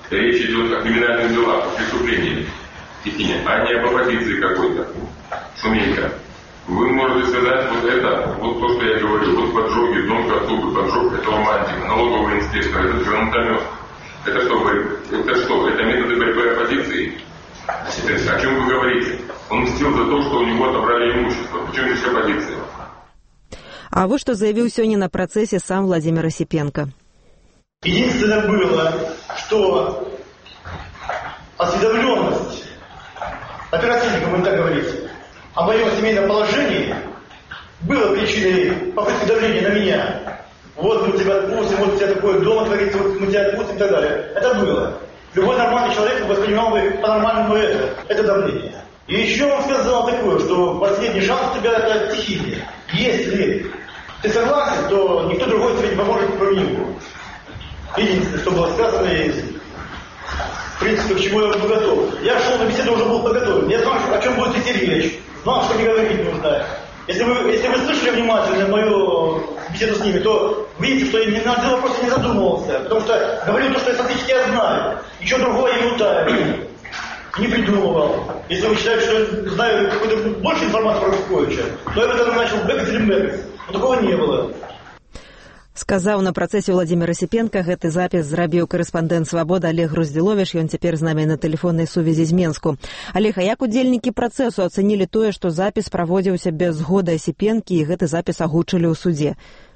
Speaker 10: Речь идет о криминальных делах, о преступлениях, а не об оппозиции какой-то. Шумейка. Вы можете сказать вот это, вот то, что я говорю, вот поджоги, дом картубы, поджог, это романтика, налоговый инспектор, это гранатомет. Это что, это что, это методы борьбы оппозиции? О чем вы говорите? Он мстил за то, что у него отобрали имущество. Причем здесь оппозиция?
Speaker 2: А вот что заявил сегодня на процессе сам Владимир Осипенко.
Speaker 11: Единственное было, что осведомленность оперативника, будем так говорить, о моем семейном положении было причиной попытки давления на меня. Вот мы тебя отпустим, вот у тебя такое дома творится, вот мы тебя отпустим и так далее. Это было. Любой нормальный человек воспринимал бы по-нормальному это, это давление. И еще он сказал такое, что последний шанс у тебя это стихия. Если ты согласен, то никто другой тебе не поможет, кроме него. Единственное, что было сказано, и в принципе, к чему я был готов. Я шел на беседу, уже был подготовлен. Я знал, о чем будет идти речь. Знал, что не говорить нужно. Если вы, если вы слышали внимательно мою беседу с ними, то видите, что я ни на один вопрос не задумывался. Потому что говорил то, что я фактически я знаю. Ничего другого я не утаивал. Не придумывал. Если вы считаете, что я знаю какую-то больше информации про Януковича, то я бы тогда начал бэкать или мэкать. Но такого не было.
Speaker 2: Сказаў на працэсе Владимир Осипенко. Гэты запіс зрабіў корэспандэнт «Свабода» Олег Груздзіловіч. Ён цяпер з намі на тэлефоннай сувязі з Менску. Олег, а як удзельнікі працэсу ацэнілі тое, што запіс праводзіўся без згоды Осипенкі і гэты запіс агучылі ў судзе?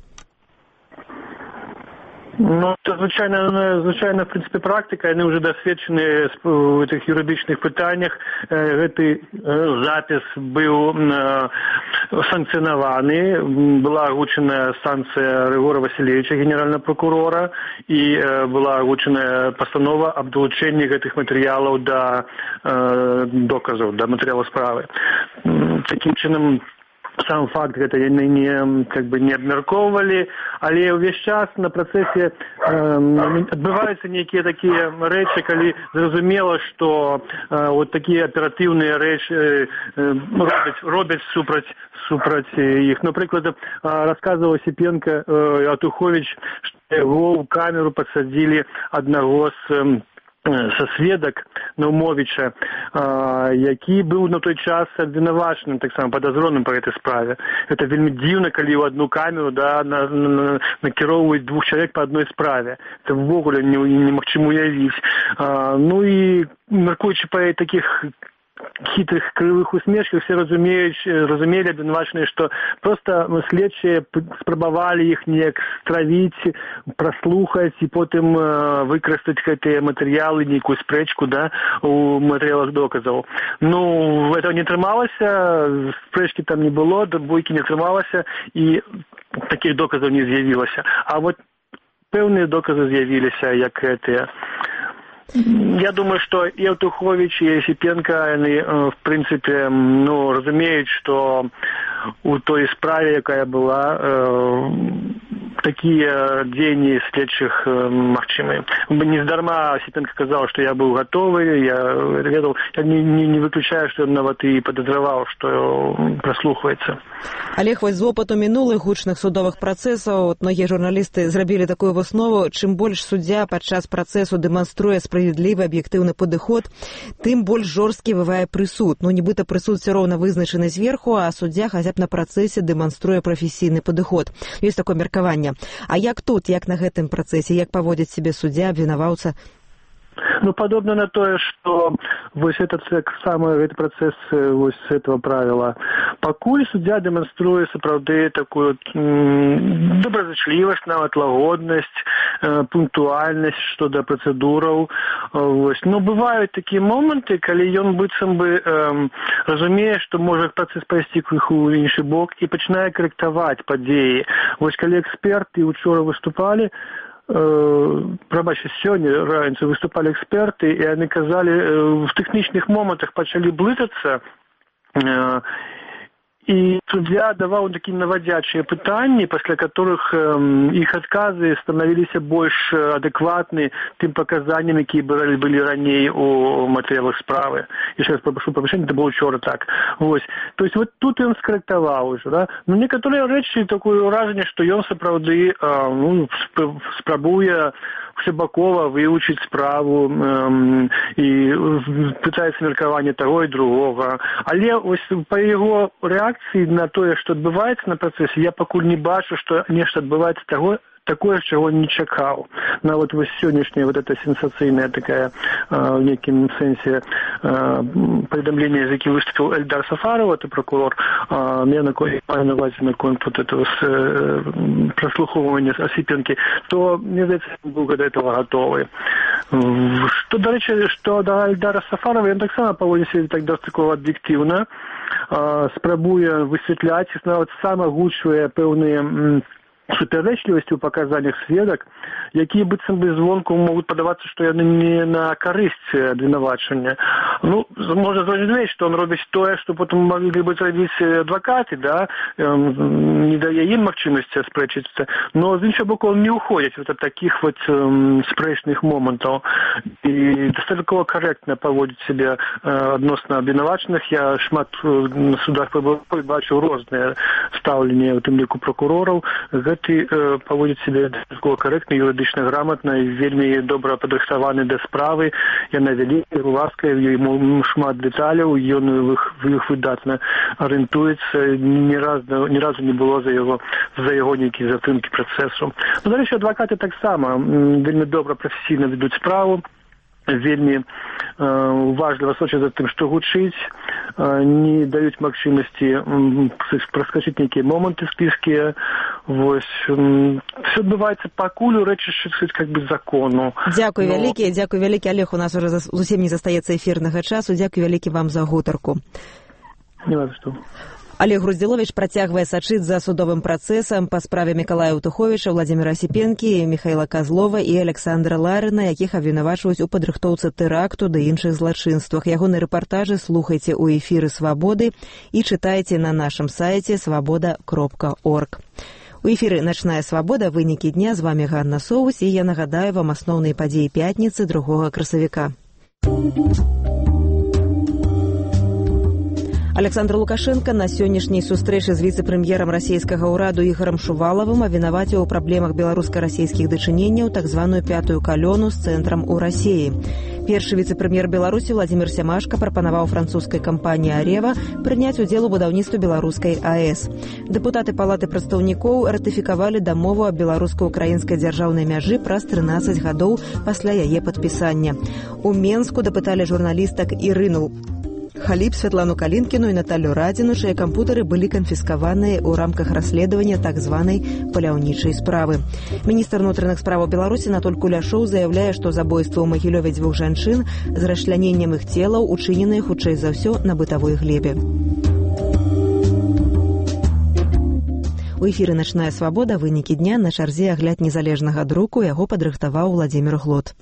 Speaker 9: Ну, це звичайно, звичайно, в принципі, практика. Вони вже досвідчені в цих юридичних питаннях. Гэты запис був санкціонований. Була озвучена санкція Григора Васильевича, генерального прокурора, і була озвучена постанова об долученні гэтых матеріалів до доказів, до матеріалу справи. Таким чином, сам факт гэта яны не, как бы, не абмяркоўвалі, але ўвесь час на працэсе э, адбываюцца нейкія такія рэчы, калі зразумела, што э, вот такія аператыўныя рэчы э, робяць, робяць супраць, супраць іх. Напрыклад, э, расказваў Осипенко э, Атухович, што яго ў камеру падсадзілі аднаго з э, са сведак Наумовіча, які быў на той час абвінавачаным, таксама падазроным па гэтай справе. Гэта вельмі дзіўна, калі ў одну камеру, да, на, на, накіроўваюць двух чалавек па адной справе. Це ввогуле немагчыма уявіць. Ну і мяркуючы па такіх хитрых крылых усмешках, все разумеюць, разумелі абвінавачаныя, што проста следчыя спрабавалі іх неяк стравіць, праслухаць і потым выкарыстаць гэтыя матэрыялы, нейкую спрэчку, да, у матэрыялах доказаў. Ну, этого не атрымалася, спрэчкі там не было, бойкі не атрымалася, і такіх доказаў не з'явілася. А вот пэўныя доказы з'явіліся, як гэтыя. Я думаю, что и Атухович, и Осипенко, они, в принципе, ну, разумеют, что у той справе, якая была, э, такие дзеянні следчых э, магчымыя. Нездарма Осипенко сказал, что я был готовый, я ведал, я не, не, не выключаю, что он нават и подозревал, что прослухивается.
Speaker 2: Олег, вось з опыту мінулых гучных судовых працэсаў, многія журналісты зрабілі такую выснову, чым больш суддзя падчас працэсу дэманструе справядлівы аб'ектыўны падыход, тым больш жорсткі бывае прысуд. Ну, нібыта прысуд все роўна вызначаны зверху, а суддзя хаця б на працэсе дэманструе прафесійны падыход. Ёсць такое меркаванне. А як тут, як на гэтым працэсе, як паводзіць сябе суддзя, абвінаваўца?
Speaker 9: Ну, подобно на то, что вот этот самый этот процесс вот с этого правила. Пакуль суддзя дэманструе сапраўды такую м, добразычлівасць, нават лагоднасць, э, пунктуальнасць што да працэдураў. Вось. Но бываюць такія моманты, калі ён быццам бы э, разумее, што можа працэс пайсці крыху ў іншы бок і пачынае карэктаваць падзеі. Вось калі эксперты учора выступалі, прабачце, сёння раніцай выступалі эксперты, і яны казалі, в тэхнічных момантах пачалі блытацца, і суддзя даваў такія навадзячыя пытанні, пасля которых іх адказы станавіліся больш адэкватны тым паказанням, якія былі, былі раней у матэрыялах справы. Яшчэ раз прашу прабачэння, это было учора так. Вось. То есть вот тут ён скарэктаваў ужо, да? Ну, некаторыя рэчы, такое ўражанне, што ён сапраўды ну, спрабуе всебакова вывучыць справу э, і пытаецца меркаванне таго і другога. Але ось па яго рэакцыі на тое, што адбываецца на працэсе, я пакуль не бачу, што нешта адбываецца таго, такое, чего не чакал. На вот сегодняшняя вот эта сенсационная такая э, в неким сенсе э, поведомление, из яким выступил Эльдар Сафаров, это прокурор, э, мне на увазі на конт вот этого э, прослуховывания Осипенки, то, мне кажется, был до этого готовы. Что, до речи, что до Эльдара Сафарова, он так само поводит себя так достаточно объективно, э, спрабуе высветляць, нават самагучвае пэўныя супярэчлівасці ў паказаннях сведак, якія быццам бы звонку могуць падавацца, што яны не на карысць абвінавачання. Ну, можна зразумець, што он робіць тое, што потым маглі бы зрабіць адвакаты, да, не дае ім магчымасці аспрэчыцца, но з іншага боку он не ўходзіць вот ад такіх вот спрэчных момантаў і дастаткова карэктна паводзіць сябе адносна абвінавачаных. Я шмат на судах бачыў розныя стаўленні, у тым ліку прокурораў. Гэты э, паводзіць сябе дастаткова карэктна, юрыдычна грамотна і вельмі добра падрыхтаваны да справы. Яна вялікая, лаская, ёй шмат дэталяў, ён в іх, в іх выдатна арыентуецца. Ні разу, ні разу не было за яго, за яго нейкія затрымкі працэсу. Ну, дарэчы, адвакаты таксама вельмі добра прафесійна ведуць справу, вельмі э, уважліва сочаць за тым, што гучыць, э, не даюць магчымасці э, праскачыць нейкія моманты спіскія. Вось э, все адбываецца пакуль у рэчышчы как бы закону.
Speaker 2: Дзякуй
Speaker 9: Но...
Speaker 2: вялікі, дзякуй вялікі, Олег, у нас уже зусім не застаецца эфірнага часу. Дзякуй вялікі вам за гутарку.
Speaker 9: Не важно, што.
Speaker 2: Олег Груздзіловіч працягвае сачыць за судовым працэсам па справе Мікалая Аўтуховіча, Владзіміра Асіпенкі, Міхаіла Казлова і Александра Ларына, якіх абвінавачваюць у падрыхтоўцы тэракту ды іншых злачынствах. Ягоны рэпартажы слухайце ў эфіры Свабоды і чытайце на нашым сайце свабода кропка орг. У эфіры «Начная свабода», вынікі дня. З вамі Ганна Соус, і я нагадаю вам асноўныя падзеі пятніцы другога красавіка. Александр Лукашенко на сённяшняй сустрэчы з віцэ-прэм'ерам расійскага ўраду Ігорам Шувалавым абвінаваціў у праблемах беларуска-расійскіх дачыненняў так званую пятую калёну з цэнтрам у Расіі. Першы віцэ-прэм'ер Беларусі Владзімір Сямашка прапанаваў французскай кампаніі «Арева» прыняць удзел у будаўніцтве беларускай АЭС. Дэпутаты палаты прадстаўнікоў ратыфікавалі дамову аб беларуска-украінскай дзяржаўнай мяжы праз трынаццаць гадоў пасля яе падпісання. У Менску дапыталі журналістак Ірыну Халіп, Святлану Калінкіну і Наталю Радзіну, чыя кампутары былі канфіскаваныя ў рамках расследавання так званай паляўнічай справы. Міністр унутраных справаў Беларусі Анатоль Куляшоў заяўляе, што забойства ў Магілёве дзвюх жанчын з расчляненнем іх целаў учыненыя хутчэй за ўсё на бытавой глебе. У эфіры «Начная свабода», вынікі дня, на чарзе агляд незалежнага друку, яго падрыхтаваў Владзімір Глот.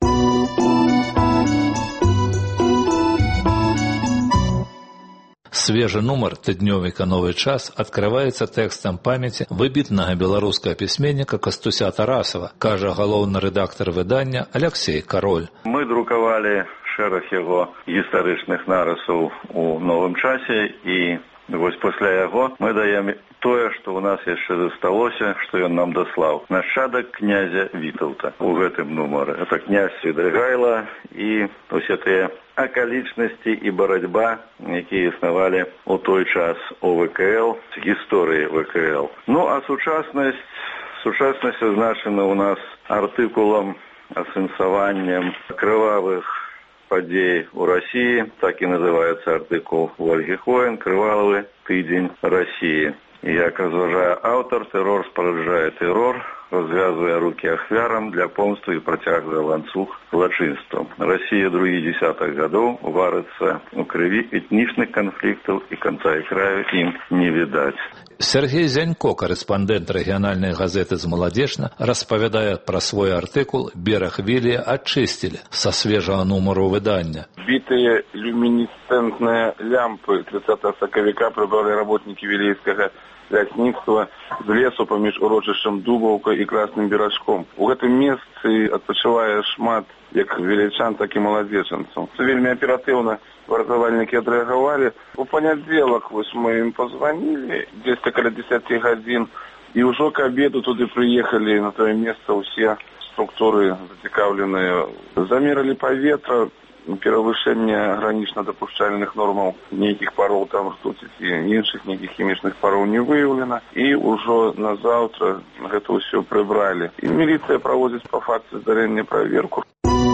Speaker 12: Свежий нумар тыднёвіка «Новый час» открывается текстом памяти выбітнага беларускага пісьменніка Кастуся Тарасова, кажа галоўны рэдактар выдання Алексей Кароль.
Speaker 6: Мы друкавалі шэраг яго гістарычных нарысаў у «Новым часе», і вось пасля яго мы даем тое, што ў нас яшчэ засталося, што ён нам даслаў. Нашчадак князя Вітаўта у гэтым нумары. Это князь Свідрыгайла і усе тыя акалічнасці і барацьба, якія існавалі ў той час у ВКЛ, з гісторыі ВКЛ. Ну, а сучаснасць, сучаснасць азначана ў нас артыкулам, асэнсаваннем крывавых падзей у Расіі. Так і называецца артыкул у Ольгі Хоен «Крывавы тыдзень Расіі». Як разважае аўтар, тэрор спараджае тэрор, развязывая руки ахвярам для помства и протягивая ланцуг злочинством. Россия другие десятых годов варится у крови этничных конфликтов, и конца и краю им не видать.
Speaker 12: Сергей Зянько, корреспондент региональной газеты «Змаладзечна», распавядае про свой артыкул «Берег Вілія очистили» со свежего номеру выдания.
Speaker 13: Битые люминесцентные лямпы тридцатого соковика прибрали работники Вілейского лясніцтва з лесу паміж урочышчам Дубаўка і Красным Беражком. У гэтым месцы адпачывае шмат як вілейчан, так і маладзечанцаў. Вельмі аператыўна выратавальнікі адрэагавалі. У панядзелак вось мы ім позвонили, десять каля десяти гадзін, і ўжо к обеду туды прыехалі на тое месца ўсе структуры зацікаўленыя замералі паветра, перавышэнне гранічна дапушчальных нормаў нейкіх пароў там ртуці ці іншых нейкіх хімічных пароў не выяўлена, і ўжо назаўтра гэта ўсё прыбралі. І міліцыя праводзіць па факце здарэння праверку.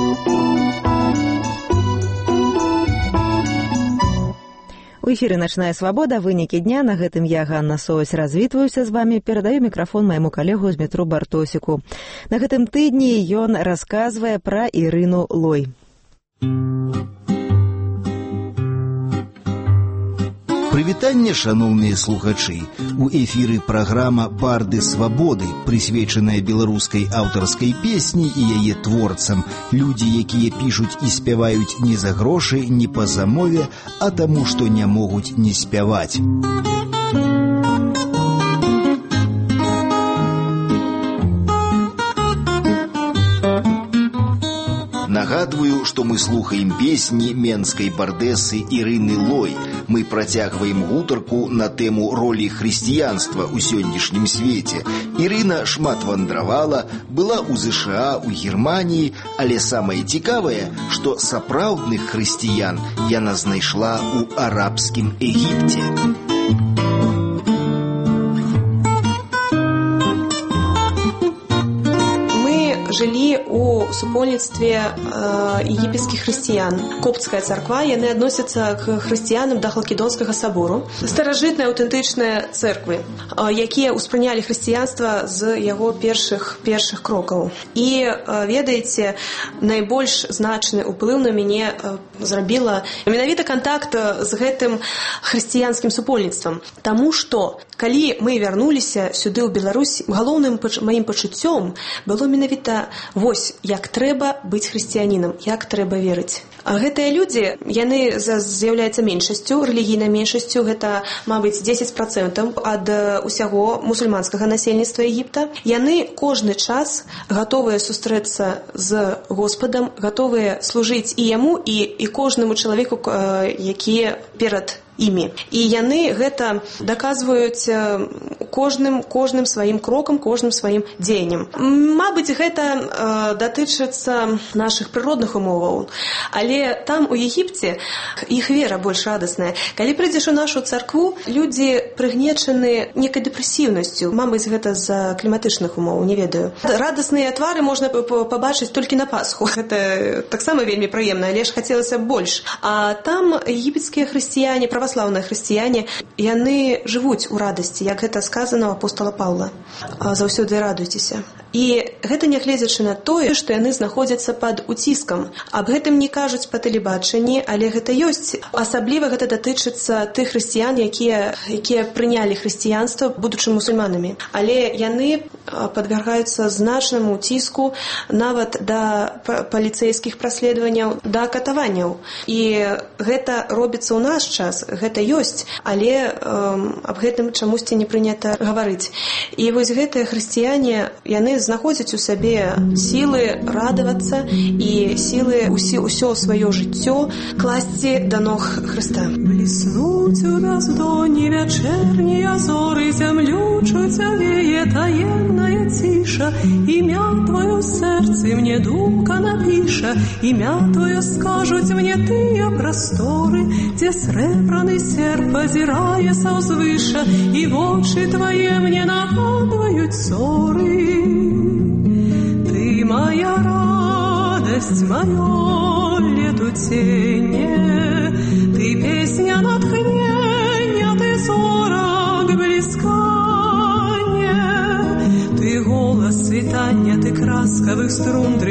Speaker 2: У эфіры «Начная свабода», вынікі дня. На гэтым я, Ганна Соваць, развітваюся з вамі. Перадаю мікрафон майму калегу Змітру Бартосіку. На гэтым тыдні ён расказвае пра Ірыну Лой.
Speaker 14: Прывітанне, шаноўныя слухачы. У эфіры праграма «Барды свабоды», прысвечаная беларускай аўтарскай песні і яе творцам. Людзі, якія пішуць і спяваюць не за грошы, не па замове, а таму, што не могуць не спяваць. Нагадваю, што мы слухаем песні менскай бардэсы Ірыны Лой. Мы працягваем гутарку на тэму ролі хрысціянства ў сённяшнім свеце. Ірына шмат вандравала, была ў ЗША, у Германіі, але самае цікавае, што сапраўдных хрысціян яна знайшла ў арабскім Егіпце.
Speaker 15: Жылі у супольніцтве э, егіпецкіх хрысціян. Коптская царква, яны адносяцца к хрысціянам да Халкідонскага сабору. Старажытныя аўтэнтычныя цэрквы, э, якія ўспрынялі хрысціянства з яго першых першых крокаў. І э, ведаеце, найбольш значны ўплыў на мяне э, зрабіла менавіта кантакт з гэтым хрысціянскім супольніцтвам. Таму што калі мы вярнуліся сюды ў Беларусь, галоўным маім пачуццём было менавіта вось як трэба быць хрысціянінам, як трэба верыць. А гэтыя людзі, яны з'яўляюцца меншасцю, рэлігійнай меншасцю, гэта, мабыць, дзесяць працэнтаў ад усяго мусульманскага насельніцтва Егіпта. Яны кожны час гатовыя сустрэцца з Господам, гатовыя служыць і яму, і, і кожнаму чалавеку, які перад імі. І яны гэта даказваюць кожным, кожным сваім крокам, кожным сваім дзеяннем. Мабыць, гэта э, датычыцца нашых прыродных умоваў, але там у Егіпце іх вера больш радасная. Калі прыйдзеш у нашу царкву, людзі прыгнечаны некай дэпрэсіўнасцю. Мабыць, гэта з-за кліматычных умоў, не ведаю. Радасныя твары можна пабачыць толькі на Пасху. Гэта таксама вельмі прыемна, але ж хацелася больш. А там егіпецкія хрысціяне, праваслаўныя хрысціяне, яны жывуць у радасці, як гэта сказано у апостола Паўла. Заўсёды радуйцеся. І гэта нягледзячы на тое, што яны знаходзяцца пад уціскам. Аб гэтым не кажуць па тэлебачанні, але гэта ёсць. Асабліва гэта датычыцца тых хрысціян, якія, якія прынялі хрысціянства, будучы мусульманамі. Але яны падвяргаюцца значнаму уціску нават да паліцэйскіх праследаванняў, да катаванняў. І гэта робіцца ў наш час, гэта ёсць, але э, аб гэтым чамусьці не прынята гаварыць. І вось гэтыя хрысціяне, яны знаходзяць у сабе сілы радавацца і сілы ўсё, ўсё сваё жыццё класці да ног Хрыста.
Speaker 17: Бліснуць у бяздонні вячэрнія зоры, зямлю чуць авее таемная ціша, імя твоё ў сэрцы мне думка напіша, імя твоё скажуць мне тыя прасторы, дзе срэбраны серп пазірае са ўзвыша, і вочы твае мне нагадваюць зоры. Ты моя радость, мое летуценье, ты песня натхнення, ты зорак бліскання, ты голос світання, ты краскавых струн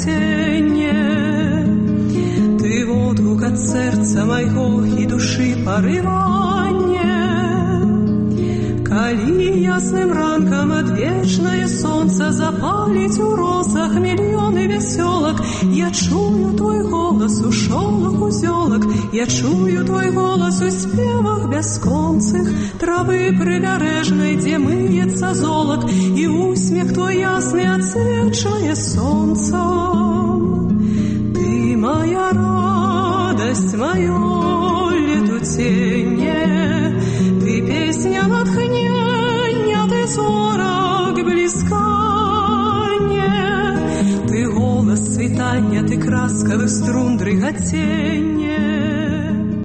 Speaker 17: дрыгаценье, ты водгук ад сэрца майго і душы парыванне. Калі ясным ранкам адвечнае сонца запаліць у розах мільёны вясёлак, я чую твой голас у шолаху зёлак, я чую твой голас у спевах бясконцых травы прыбярэжнай, дзе мыецца золак, і усмех твой ясны адсвечае сонцам. Ты моя радость, маё летуценье, ты песня натхнення, ты зорак бліскання, процвітання, ти краскавих струн дриготень.